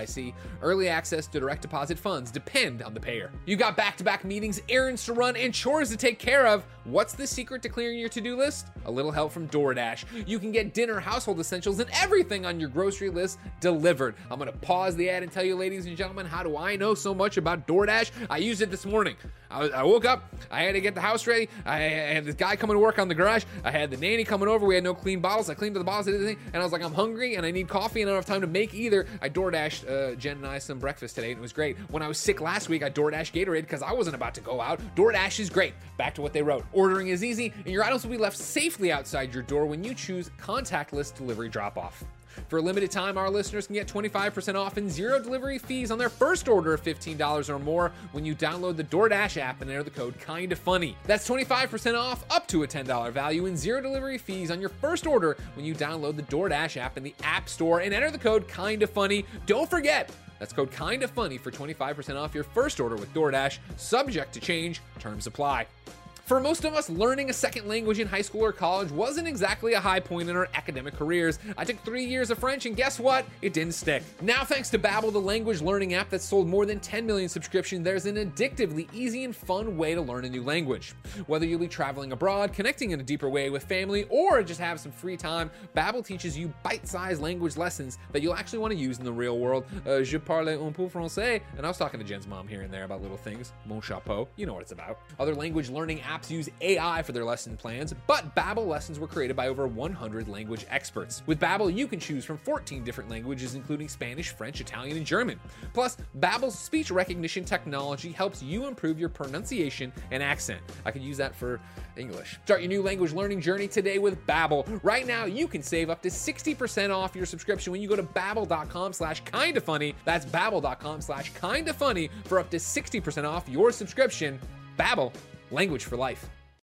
FDIC, early access to direct deposit funds depend on the payer. You got back-to-back meetings, errands to run, and chores to take care of. What's the secret to clearing your to-do list? A little help from DoorDash. You can get dinner, household essentials, and everything on your grocery list delivered. I'm gonna pause the ad and tell you, ladies and gentlemen, how do I know so much about DoorDash? I used it this morning. I woke up, I had to get the house ready, I had this guy coming to work on the garage, I had the nanny coming over, we had no clean bottles, I cleaned the bottles and everything, and I was like, I'm hungry and I need coffee and I don't have time to make either. I DoorDashed Jen and I some breakfast today and it was great. When I was sick last week, I DoorDashed Gatorade because I wasn't about to go out. DoorDash is great. Back to what they wrote. Ordering is easy and your items will be left safely outside your door when you choose contactless delivery drop-off. For a limited time, our listeners can get 25% off and zero delivery fees on their first order of $15 or more when you download the DoorDash app and enter the code KINDAFUNNY. That's 25% off up to a $10 value and zero delivery fees on your first order when you download the DoorDash app in the App Store and enter the code KINDAFUNNY. Don't forget, that's code KINDAFUNNY for 25% off your first order with DoorDash. Subject to change. Terms apply. For most of us, learning a second language in high school or college wasn't exactly a high point in our academic careers. I took 3 years of French and guess what? It didn't stick. Now, thanks to Babbel, the language learning app that's sold more than 10 million subscriptions, there's an addictively easy and fun way to learn a new language. Whether you'll be traveling abroad, connecting in a deeper way with family, or just have some free time, Babbel teaches you bite-sized language lessons that you'll actually want to use in the real world. Je parle un peu français, and I was talking to Jen's mom here and there about little things. Mon chapeau, you know what it's about. Other language learning apps use AI for their lesson plans, but Babbel lessons were created by over 100 language experts. With Babbel, you can choose from 14 different languages, including Spanish, French, Italian, and German. Plus, Babbel's speech recognition technology helps you improve your pronunciation and accent. I could use that for English. Start your new language learning journey today with Babbel. Right now, you can save up to 60% off your subscription when you go to babbel.com/kindafunny. That's babbel.com/kindafunny for up to 60% off your subscription. Babbel, language for life.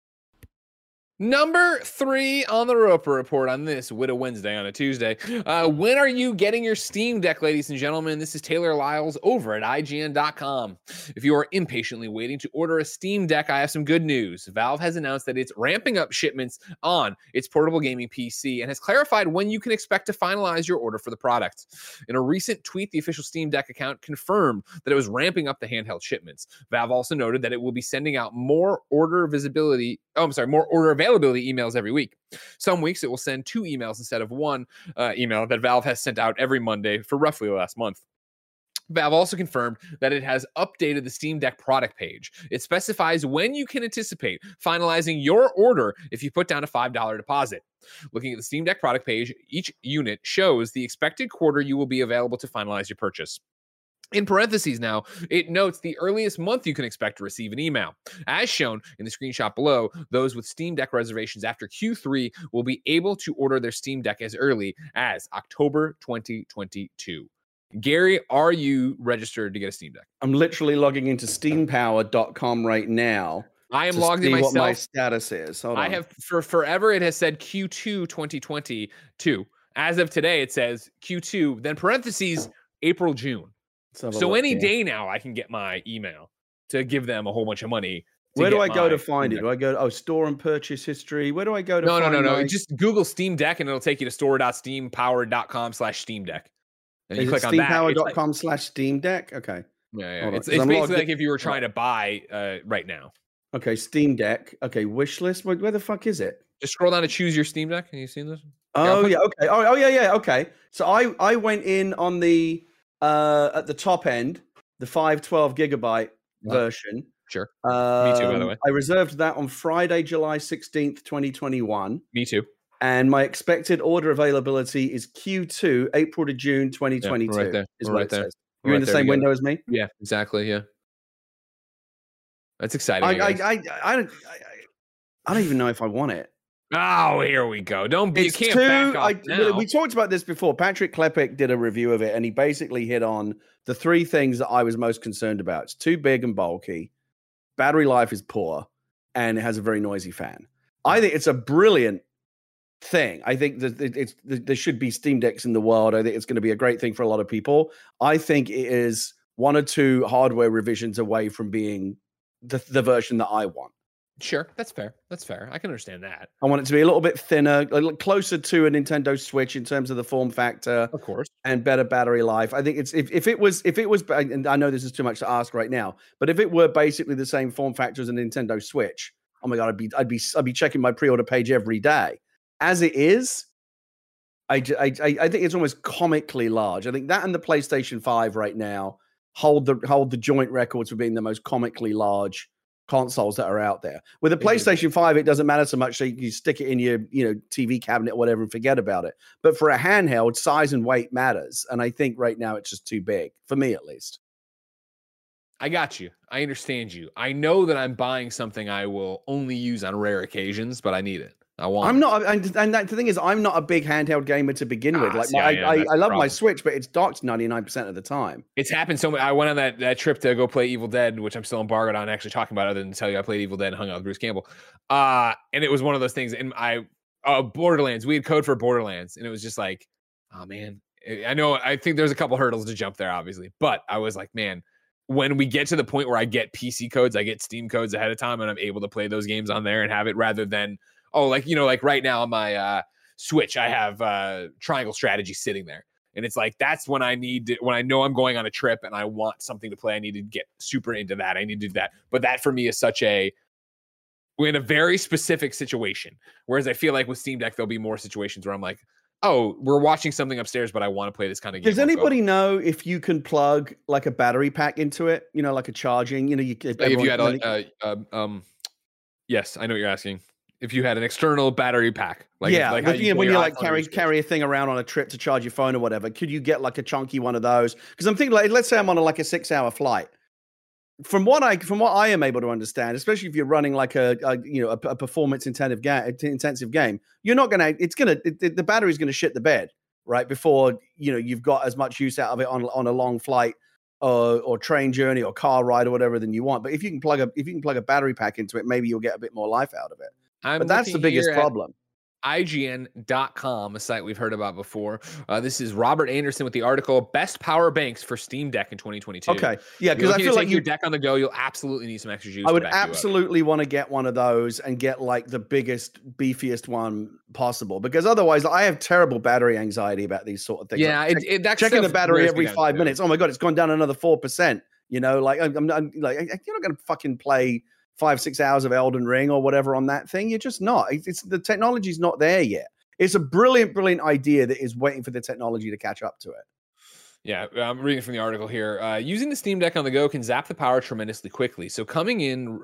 Number 3 on the Roper Report on this Widow Wednesday on a Tuesday. When are you getting your Steam Deck, ladies and gentlemen? This is Taylor Lyles over at IGN.com. If you are impatiently waiting to order a Steam Deck, I have some good news. Valve has announced that it's ramping up shipments on its portable gaming PC and has clarified when you can expect to finalize your order for the product. In a recent tweet, the official Steam Deck account confirmed that it was ramping up the handheld shipments. Valve also noted that it will be sending out more order availability emails every week. Some weeks it will send 2 emails instead of 1 email that Valve has sent out every Monday for roughly the last month. Valve also confirmed that it has updated the Steam Deck product page. It specifies when you can anticipate finalizing your order if you put down a $5 deposit. Looking at the Steam Deck product page, each unit shows the expected quarter you will be available to finalize your purchase. In parentheses now, it notes the earliest month you can expect to receive an email. As shown in the screenshot below, those with Steam Deck reservations after Q3 will be able to order their Steam Deck as early as October 2022. Gary, are you registered to get a Steam Deck? I'm literally logging into steampower.com right now. I am logged in myself. What my status is. Hold on. I have for forever. It has said Q2 2022. As of today, it says Q2, then parentheses April, June. So any day now, I can get my email to give them a whole bunch of money. Where do I go to find it? Do I go to store and purchase history? Where do I go to find it? No. Just Google Steam Deck and it'll take you to store.steampower.com/Steam Deck. And you click on that. Steampower.com/Steam Deck? Okay. Yeah. It's basically like if you were trying to buy right now. Okay, Steam Deck. Okay, wish list. Where the fuck is it? Just scroll down to choose your Steam Deck. Have you seen this? Oh, yeah. Okay. Oh, yeah. Okay. So I went in on the at the top end, the 512 gigabyte version. Sure. Me too, by the way. I reserved that on Friday, July 16th, 2021. Me too. And my expected order availability is Q2, April to June 2022. Yeah, right there. Is right what it there. says. You're in the same window as me? Yeah, exactly. Yeah. That's exciting. I don't even know if I want it. Oh, here we go. You can't back off now. We talked about this before. Patrick Klepek did a review of it, and he basically hit on the 3 things that I was most concerned about. It's too big and bulky, battery life is poor, and it has a very noisy fan. I think it's a brilliant thing. I think that there should be Steam Decks in the world. I think it's going to be a great thing for a lot of people. I think it is 1 or 2 hardware revisions away from being the version that I want. Sure, that's fair. That's fair. I can understand that. I want it to be a little bit thinner, a little closer to a Nintendo Switch in terms of the form factor, Of course. and better battery life. I think it's if it was, and I know this is too much to ask right now, but if it were basically the same form factor as a Nintendo Switch, oh my god, I'd be checking my pre-order page every day. As it is, I think it's almost comically large. I think that and the PlayStation 5 right now hold the joint records for being the most comically large consoles that are out there. With the PlayStation 5, it doesn't matter so much. So you stick it in your TV cabinet or whatever and forget about it. But for a handheld, size and weight matters. And I think right now it's just too big, for me at least. I got you. I understand you. I know that I'm buying something I will only use on rare occasions, but I need it. I want. I'm not, and the thing is, I'm not a big handheld gamer to begin with. Like, I love my Switch, but it's docked 99% of the time. It's happened so much. I went on that trip to go play Evil Dead, which I'm still embargoed on actually talking about, other than to tell you I played Evil Dead and hung out with Bruce Campbell. And it was one of those things. And Borderlands, we had code for Borderlands, and it was just like, oh man, I think there's a couple hurdles to jump there, obviously, but I was like, man, when we get to the point where I get PC codes, I get Steam codes ahead of time, and I'm able to play those games on there and have it rather than. Oh, like right now on my Switch, I have Triangle Strategy sitting there. And it's like, that's when I when I know I'm going on a trip and I want something to play, I need to get super into that. I need to do that. But that for me is we're in a very specific situation. Whereas I feel like with Steam Deck, there'll be more situations where I'm like, oh, we're watching something upstairs, but I want to play this kind of game. Does anybody know if you can plug like a battery pack into it? Like a charging, if you had yes, I know what you're asking. If you had an external battery pack, when you like carry a thing around on a trip to charge your phone or whatever, could you get like a chunky one of those? Because I'm thinking, like, let's say I'm on a 6-hour flight. From what I am able to understand, especially if you're running like a performance intensive game, you're not gonna. The battery's gonna shit the bed right before you've got as much use out of it on a long flight or train journey or car ride or whatever than you want. But if you can plug a battery pack into it, maybe you'll get a bit more life out of it. But that's the biggest problem. IGN.com, a site we've heard about before. This is Robert Anderson with the article, Best Power Banks for Steam Deck in 2022. Okay. Yeah, because I feel like your deck on the go, you'll absolutely need some extra juice. I would absolutely want to get one of those and get like the biggest, beefiest one possible. Because otherwise, I have terrible battery anxiety about these sort of things. Yeah, like checking the battery every 5 minutes. Oh my God, it's gone down another 4%. Like I'm like, you're not going to fucking play 5-6 hours of Elden Ring or whatever on that thing. You're just not. It's the technology's not there yet. It's a brilliant idea that is waiting for the technology to catch up to it. Yeah, I'm reading from the article here. Using the Steam Deck on the go can zap the power tremendously quickly. So coming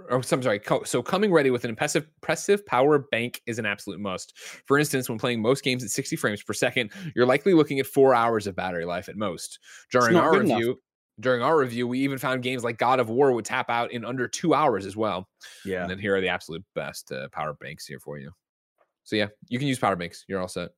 ready with an impressive power bank is an absolute must. For instance, when playing most games at 60 frames per second, you're likely looking at 4 hours of battery life at most. During our review, we even found games like God of War would tap out in under 2 hours as well. Yeah. And then here are the absolute best power banks here for you. So yeah, you can use power banks. You're all set.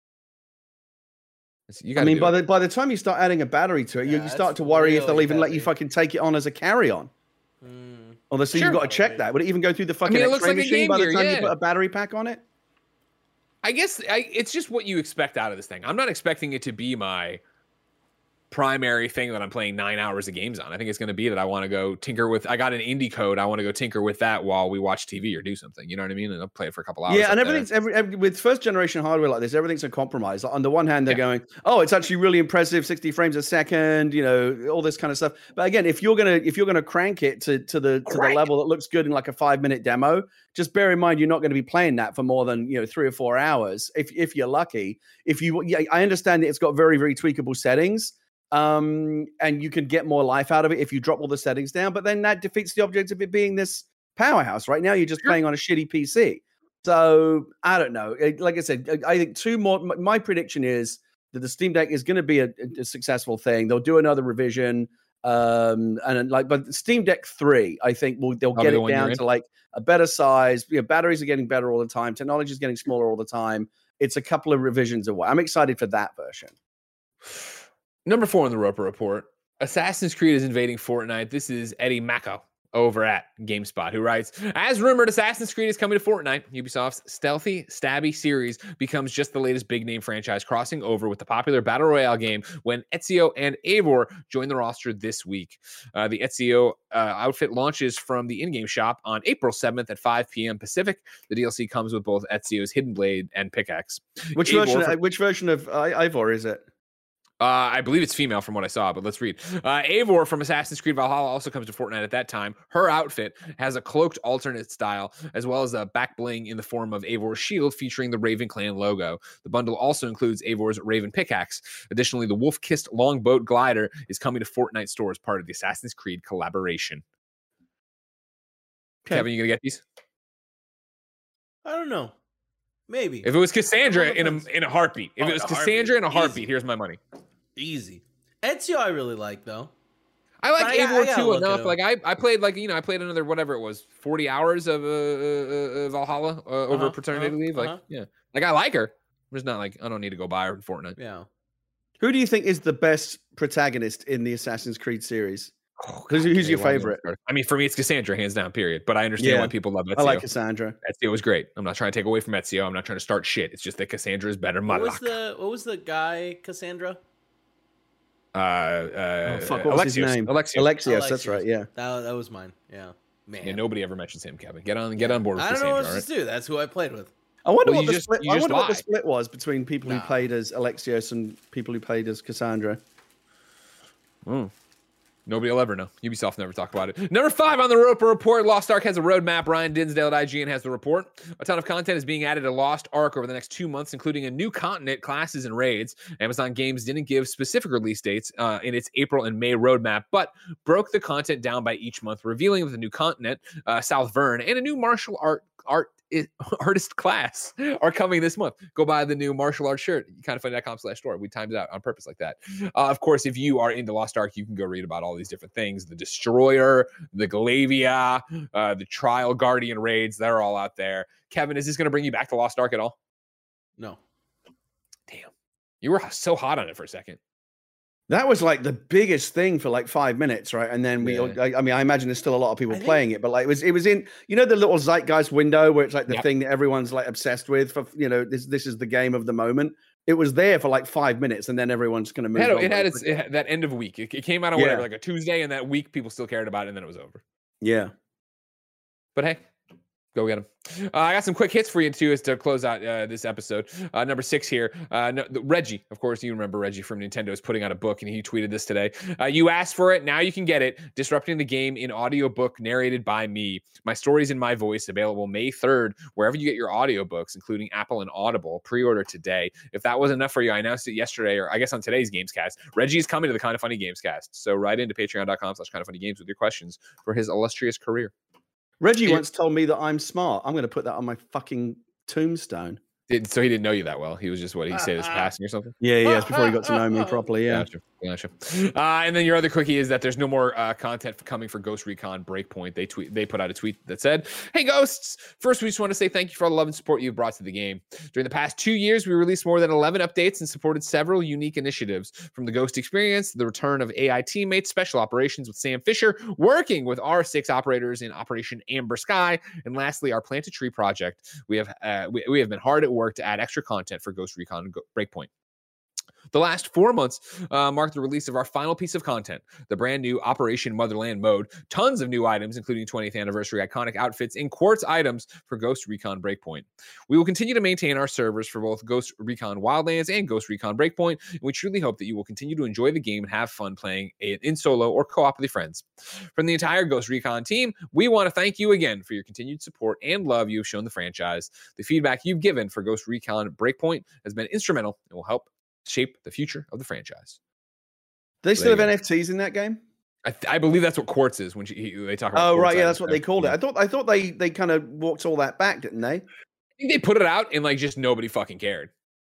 By the time you start adding a battery to it, you start to worry if they'll even let you fucking take it on as a carry-on. Although, so you've got to check that. Would it even go through the fucking X-ray machine by the time you put a battery pack on it? I guess it's just what you expect out of this thing. I'm not expecting it to be my primary thing that I'm playing 9 hours of games on. I think it's going to be that I want to go tinker with. I got an indie code. I want to go tinker with that while we watch TV or do something. You know what I mean? And I'll play it for a couple hours. Yeah, and everything's with first generation hardware like this, everything's a compromise. On the one hand, they're going, "Oh, it's actually really impressive, 60 frames a second," all this kind of stuff. But again, if you're gonna crank it to the level that looks good in like a 5-minute demo, just bear in mind you're not going to be playing that for more than 3 or 4 hours if you're lucky. I understand that it's got very, very tweakable settings. And you can get more life out of it if you drop all the settings down, but then that defeats the object of it being this powerhouse. Right now, you're just playing on a shitty PC. So I don't know. Like I said, I think my prediction is that the Steam Deck is going to be a successful thing. They'll do another revision. But Steam Deck 3, I think they'll get it down to like a better size. Batteries are getting better all the time. Technology is getting smaller all the time. It's a couple of revisions away. I'm excited for that version. Number 4 on the Roper Report. Assassin's Creed is invading Fortnite. This is Eddie Macko over at GameSpot, who writes, as rumored, Assassin's Creed is coming to Fortnite. Ubisoft's stealthy, stabby series becomes just the latest big name franchise, crossing over with the popular Battle Royale game when Ezio and Eivor join the roster this week. The Ezio outfit launches from the in-game shop on April 7th at 5 p.m. Pacific. The DLC comes with both Ezio's hidden blade and pickaxe. Which version of Eivor is it? I believe it's female from what I saw, but let's read. Eivor from Assassin's Creed Valhalla also comes to Fortnite at that time. Her outfit has a cloaked alternate style, as well as a back bling in the form of Eivor's shield featuring the Raven Clan logo. The bundle also includes Eivor's Raven pickaxe. Additionally, the wolf-kissed longboat glider is coming to Fortnite store as part of the Assassin's Creed collaboration. Okay. Kevin, you gonna get these? I don't know. Maybe. If it was Cassandra in a heartbeat. If it was Cassandra in a heartbeat, here's my money. Easy. Ezio I really like, though. I like Eivor too enough. Like I played I played another whatever it was, 40 hours of Valhalla over paternity leave. Like like I like her. I'm just not like I don't need to go buy her in Fortnite. Yeah. Who do you think is the best protagonist in the Assassin's Creed series? Who's your favorite? I mean, for me, it's Cassandra, hands down, period. But I understand why people love Ezio. I like Cassandra. Ezio was great. I'm not trying to take away from Ezio. I'm not trying to start shit. It's just that Cassandra is better. What was the guy, Cassandra? What's his name? Alexios. That's right. Yeah, that was mine. Yeah, man. Yeah, nobody ever mentions him, Kevin. Get on board with I don't Cassandra. know what to do. That's who I played with. I wonder what the split was between people who played as Alexios and people who played as Cassandra. Nobody will ever know. Ubisoft never talk about it. Number 5 on the Roper Report. Lost Ark has a roadmap. Ryan Dinsdale at IGN has the report. A ton of content is being added to Lost Ark over the next 2 months, including a new continent, classes, and raids. Amazon Games didn't give specific release dates in its April and May roadmap, but broke the content down by each month, revealing with a new continent, South Vern, and a new martial artist class are coming this month. Go buy the new martial arts shirt. Kindoffunny.com/store. We timed it out on purpose like that. Of course, if you are into Lost Ark, you can go read about all these different things. The Destroyer, the Galavia, the Trial Guardian raids. They're all out there. Kevin, is this going to bring you back to Lost Ark at all? No. Damn. You were so hot on it for a second. That was like the biggest thing for like 5 minutes, right? And then I imagine there's still a lot of people playing it, but like it was in, the little zeitgeist window where it's like the thing that everyone's like obsessed with for, this is the game of the moment. It was there for like 5 minutes and then everyone's going to move on. It had that end of week. It came out on whatever, like a Tuesday, and that week people still cared about it and then it was over. Yeah. But hey, go get them. I got some quick hits for you too, as to close out this episode. Number 6 here. Reggie, of course, you remember Reggie from Nintendo, is putting out a book, and he tweeted this today. You asked for it, now you can get it. Disrupting the Game in audiobook, narrated by me. My stories in my voice, available May 3rd, wherever you get your audiobooks, including Apple and Audible. Pre-order today. If that was enough for you, I announced it yesterday, or I guess on today's Gamescast. Reggie is coming to the Kind of Funny Gamescast. So write into patreon.com/kindoffunnygames with your questions for his illustrious career. Reggie once told me that I'm smart. I'm going to put that on my fucking tombstone. So he didn't know you that well. He was just what he said his passing or something. Yeah. Before he got to know me properly. Yeah. Gotcha. And then your other quickie is that there's no more content coming for Ghost Recon Breakpoint. They put out a tweet that said, "Hey Ghosts, first we just want to say thank you for all the love and support you've brought to the game. During the past 2 years, we released more than 11 updates and supported several unique initiatives, from the Ghost experience, the return of AI teammates, special operations with Sam Fisher, working with R6 operators in Operation Amber Sky, and lastly, our Plant a Tree project. We have been hard at work to add extra content for Ghost Recon Breakpoint. The last 4 months marked the release of our final piece of content, the brand new Operation Motherland mode, tons of new items, including 20th anniversary iconic outfits and quartz items for Ghost Recon Breakpoint. We will continue to maintain our servers for both Ghost Recon Wildlands and Ghost Recon Breakpoint, and we truly hope that you will continue to enjoy the game and have fun playing it in solo or co-op with your friends. From the entire Ghost Recon team, we want to thank you again for your continued support and love you have shown the franchise. The feedback you've given for Ghost Recon Breakpoint has been instrumental and will help shape the future of the franchise. Do they still have NFTs in that game? I believe that's what quartz is when they talk about. Oh, right, yeah, that's what they called it. I thought they kind of walked all that back, didn't they? I think they put it out and like just nobody fucking cared.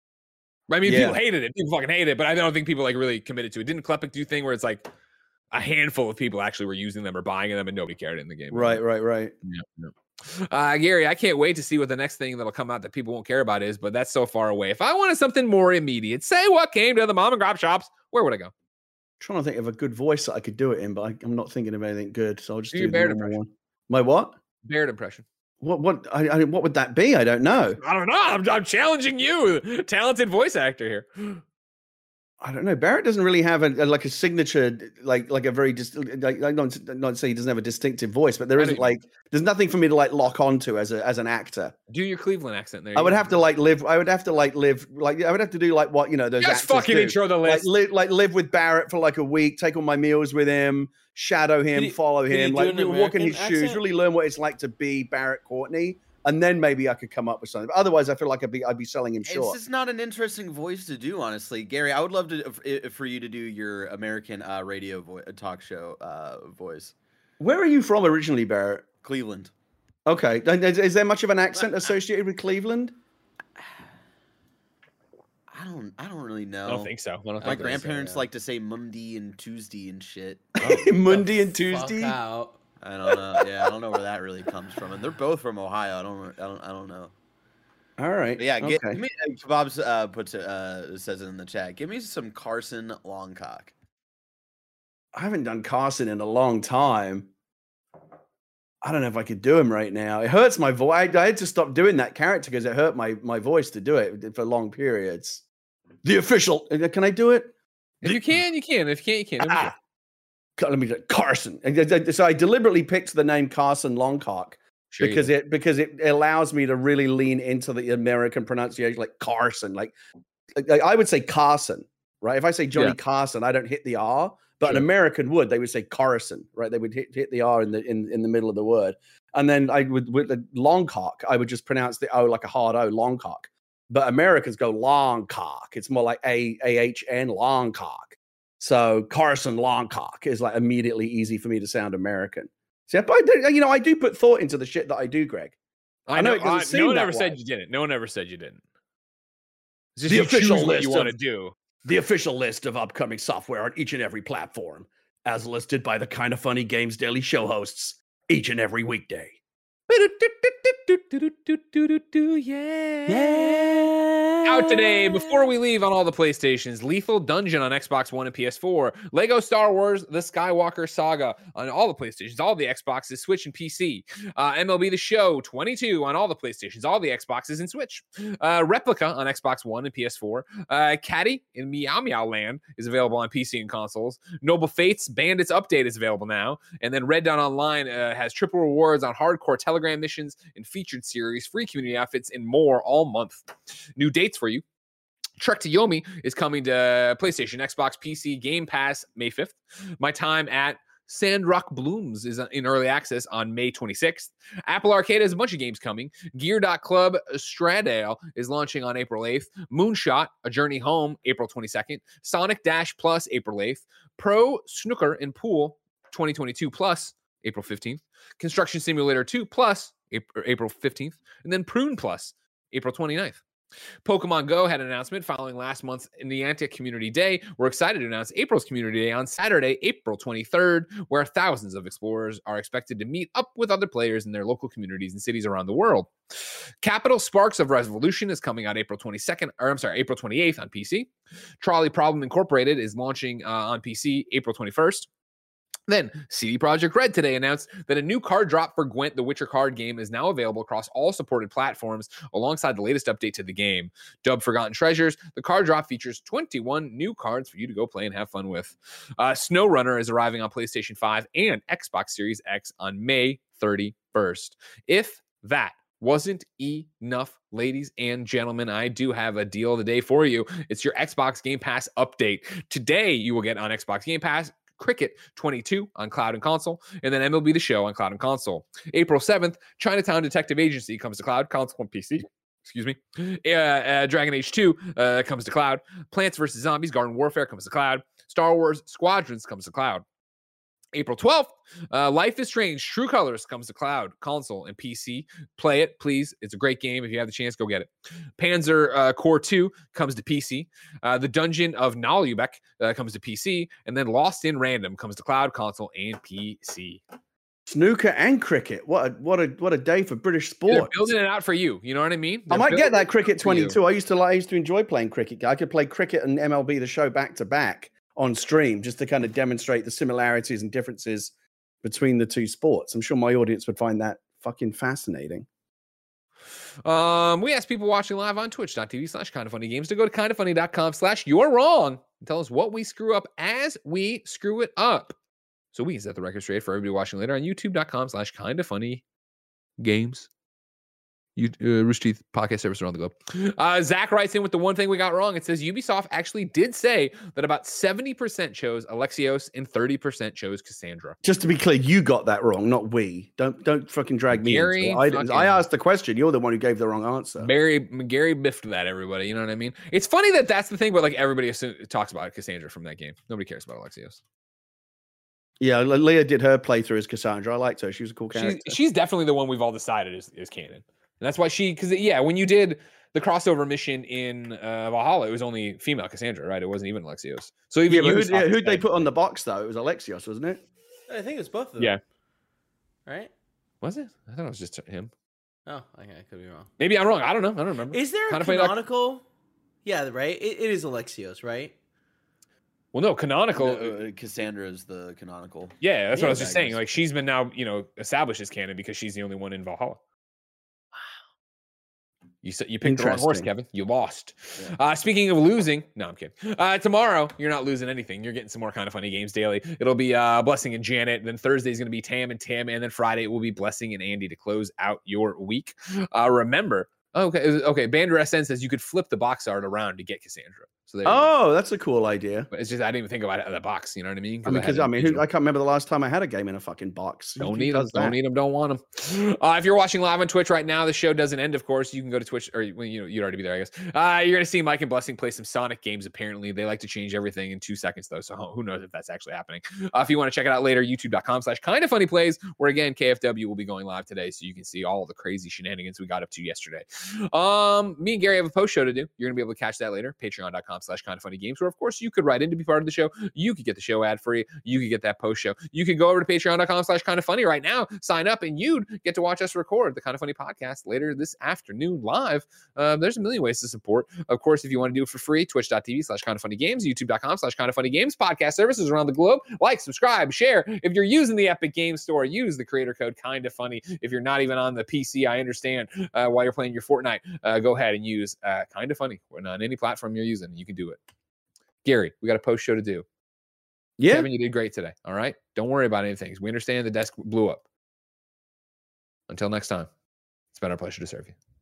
I mean, people hated it. People fucking hated it, but I don't think people like really committed to it. Didn't Klepek do a thing where it's like a handful of people actually were using them or buying them, and nobody cared in the game? Right. Yeah. Gary, I can't wait to see what the next thing that'll come out that people won't care about is, but that's so far away. If I wanted something more immediate, say what came to the mom and grab shops, where would I go? Trying to think of a good voice that I could do it in, but I'm not thinking of anything good, so I'll just do the Barrett normal impression. one. My what? Barrett impression. What what would that be? I don't know. I don't know. I'm challenging you, talented voice actor here. I don't know. Barrett doesn't really have like a signature, like a very not say he doesn't have a distinctive voice, but there isn't there's nothing for me to like lock onto as an actor. Do your Cleveland accent there. I would have to live. I would have to do like what those just actors fucking do. intro the list. Live with Barrett for like a week, take all my meals with him, shadow him, follow him, like walk in his shoes, really learn what it's like to be Barrett Courtney. And then maybe I could come up with something. But otherwise, I feel like I'd be selling him short. It's just not an interesting voice to do, honestly. Gary, I would love for you to do your American radio talk show voice. Where are you from originally, Barrett? Cleveland. Okay. Is there much of an accent associated with Cleveland? I don't really know. I don't think so. My grandparents like to say Monday and Tuesday and shit. Monday and Tuesday. I don't know. Yeah, I don't know where that really comes from, and they're both from Ohio. I don't know. All right. But yeah. Okay. Give me, Bob's says it in the chat. Give me some Carson Longcock. I haven't done Carson in a long time. I don't know if I could do him right now. It hurts my voice. I had to stop doing that character because it hurt my voice to do it for long periods. The official. Can I do it? If you can, you can. If you can't, you can't. Let me get Carson. So I deliberately picked the name Carson Longcock because it allows me to really lean into the American pronunciation, like Carson. Like I would say Carson, right? If I say Johnny Carson, I don't hit the R, but an American would. They would say Carson, right? They would hit the R in the middle of the word, and then I would with the Longcock, I would just pronounce the O like a hard O, Longcock. But Americans go Longcock. It's more like AHN Longcock. So Carson Longcock is like immediately easy for me to sound American. See, but I do put thought into the shit that I do, Greg. I know it doesn't seem no one ever said you didn't. No one ever said you didn't. It's just the official list you want to do. The official list of upcoming software on each and every platform, as listed by the Kinda Funny Games Daily show hosts each and every weekday. Out today, before we leave on all the PlayStations, Lethal Dungeon on Xbox One and PS4, Lego Star Wars The Skywalker Saga on all the PlayStations, all the Xboxes, Switch, and PC, MLB The Show 22 on all the PlayStations, all the Xboxes, and Switch, Replica on Xbox One and PS4, Caddy in Meow Meow Land is available on PC and consoles, Noble Fates Bandits Update is available now, and then Red Dawn Online has triple rewards on hardcore Telegram missions and featured series, free community outfits, and more all month. New dates for you. Trek to Yomi is coming to PlayStation, Xbox, PC, Game Pass May 5th. My Time at Sandrock Blooms is in early access on May 26th. Apple Arcade has a bunch of games coming. Gear.Club Stradale is launching on April 8th. Moonshot, A Journey Home, April 22nd. Sonic Dash Plus, April 8th. Pro Snooker and Pool 2022 Plus, April 15th. Construction Simulator 2 Plus, April 15th. And then Prune Plus, April 29th. Pokemon Go had an announcement following last month's Niantic Community Day. We're excited to announce April's Community Day on Saturday, April 23rd, where thousands of explorers are expected to meet up with other players in their local communities and cities around the world. Capital Sparks of Revolution is coming out April 28th on PC. Trolley Problem Incorporated is launching on PC April 21st. Then, CD Projekt Red today announced that a new card drop for Gwent, the Witcher card game, is now available across all supported platforms alongside the latest update to the game. Dubbed Forgotten Treasures, the card drop features 21 new cards for you to go play and have fun with. SnowRunner is arriving on PlayStation 5 and Xbox Series X on May 31st. If that wasn't enough, ladies and gentlemen, I do have a deal of the day for you. It's your Xbox Game Pass update. Today, you will get on Xbox Game Pass Cricket 22 on cloud and console, and then MLB The Show on cloud and console. April 7th, Chinatown Detective Agency comes to cloud, console, and PC. Excuse me. Dragon Age 2 comes to cloud. Plants vs. Zombies Garden Warfare comes to cloud. Star Wars Squadrons comes to cloud. April 12th, Life is Strange True Colors comes to cloud, console, and PC. Play it, please. It's a great game. If you have the chance, go get it. Panzer Core 2 comes to PC. The Dungeon of Nalubek comes to PC. And then Lost in Random comes to cloud, console, and PC. Snooker and cricket. What a day for British sport. They're building it out for you. You know what I mean? I might get that Cricket 22. I used to enjoy playing cricket. I could play cricket and MLB The Show back to back on stream just to kind of demonstrate the similarities and differences between the two sports. I'm sure my audience would find that fucking fascinating. We asked people watching live on twitch.tv/kindoffunnygames to go to kindoffunny.com/you're wrong and tell us what we screw up as we screw it up. So we can set the record straight for everybody watching later on youtube.com/kindoffunnygames. Rooster Teeth podcast service around the globe. Zach writes in with the one thing we got wrong. It says Ubisoft actually did say that about 70% chose Alexios and 30% chose Cassandra. Just to be clear, you got that wrong, not we. Don't fucking drag me into it. I asked the question. You're the one who gave the wrong answer. Gary biffed that, everybody. You know what I mean? It's funny that that's the thing, but like everybody talks about Cassandra from that game. Nobody cares about Alexios. Yeah, Leah did her playthrough as Cassandra. I liked her. She was a cool character. She's definitely the one we've all decided is canon. And that's why when you did the crossover mission in Valhalla, it was only female Cassandra, right? It wasn't even Alexios. So even who'd they put on the box though? It was Alexios, wasn't it? I think it was both of them. Yeah. Right? Was it? I thought it was just him. Oh, okay, I could be wrong. Maybe I'm wrong. I don't know. I don't remember. Is there a canonical? Yeah, right. It is Alexios, right? Well, no, canonical. Cassandra is the canonical. Yeah, that's what I was just saying. Like she's been now, established as canon because she's the only one in Valhalla. You picked the wrong horse, Kevin. You lost. Yeah. Speaking of losing, no, I'm kidding. Tomorrow, you're not losing anything. You're getting some more Kind of Funny Games daily. It'll be Blessing and Janet. Then Thursday is going to be Tam and Tim. And then Friday it will be Blessing and Andy to close out your week. Remember, Bander SN says you could flip the box art around to get Cassandra. So that's a cool idea. But it's just I didn't even think about it in the box. You know what I mean? I can't remember the last time I had a game in a fucking box. Don't need them. Don't want them. If you're watching live on Twitch right now, the show doesn't end. Of course, you can go to Twitch, or you'd already be there, I guess. You're gonna see Mike and Blessing play some Sonic games. Apparently, they like to change everything in 2 seconds, though. So who knows if that's actually happening? If you want to check it out later, youtube.com/kindoffunnyplays, where again KFW will be going live today, so you can see all the crazy shenanigans we got up to yesterday. Me and Gary have a post show to do. You're gonna be able to catch that later. Patreon.com/kindoffunnygames, where of course you could write in to be part of the show. You could get the show ad free. You could get that post show. You could go over to patreon.com/kindoffunny right now, sign up, and you'd get to watch us record the Kind of Funny podcast later this afternoon live. There's a million ways to support. Of course, if you want to do it for free, twitch.tv/kindoffunnygames, youtube.com/kindoffunnygames, podcast services around the globe. Like, subscribe, share. If you're using the Epic Games Store, use the creator code KindaFunny. If you're not even on the PC, I understand, while you're playing your Fortnite, go ahead and use Kinda Funny on any platform you're using. You can do it. Gary, we got a post show to do. Yeah. Kevin, you did great today. All right. Don't worry about anything. We understand the desk blew up. Until next time, it's been our pleasure to serve you.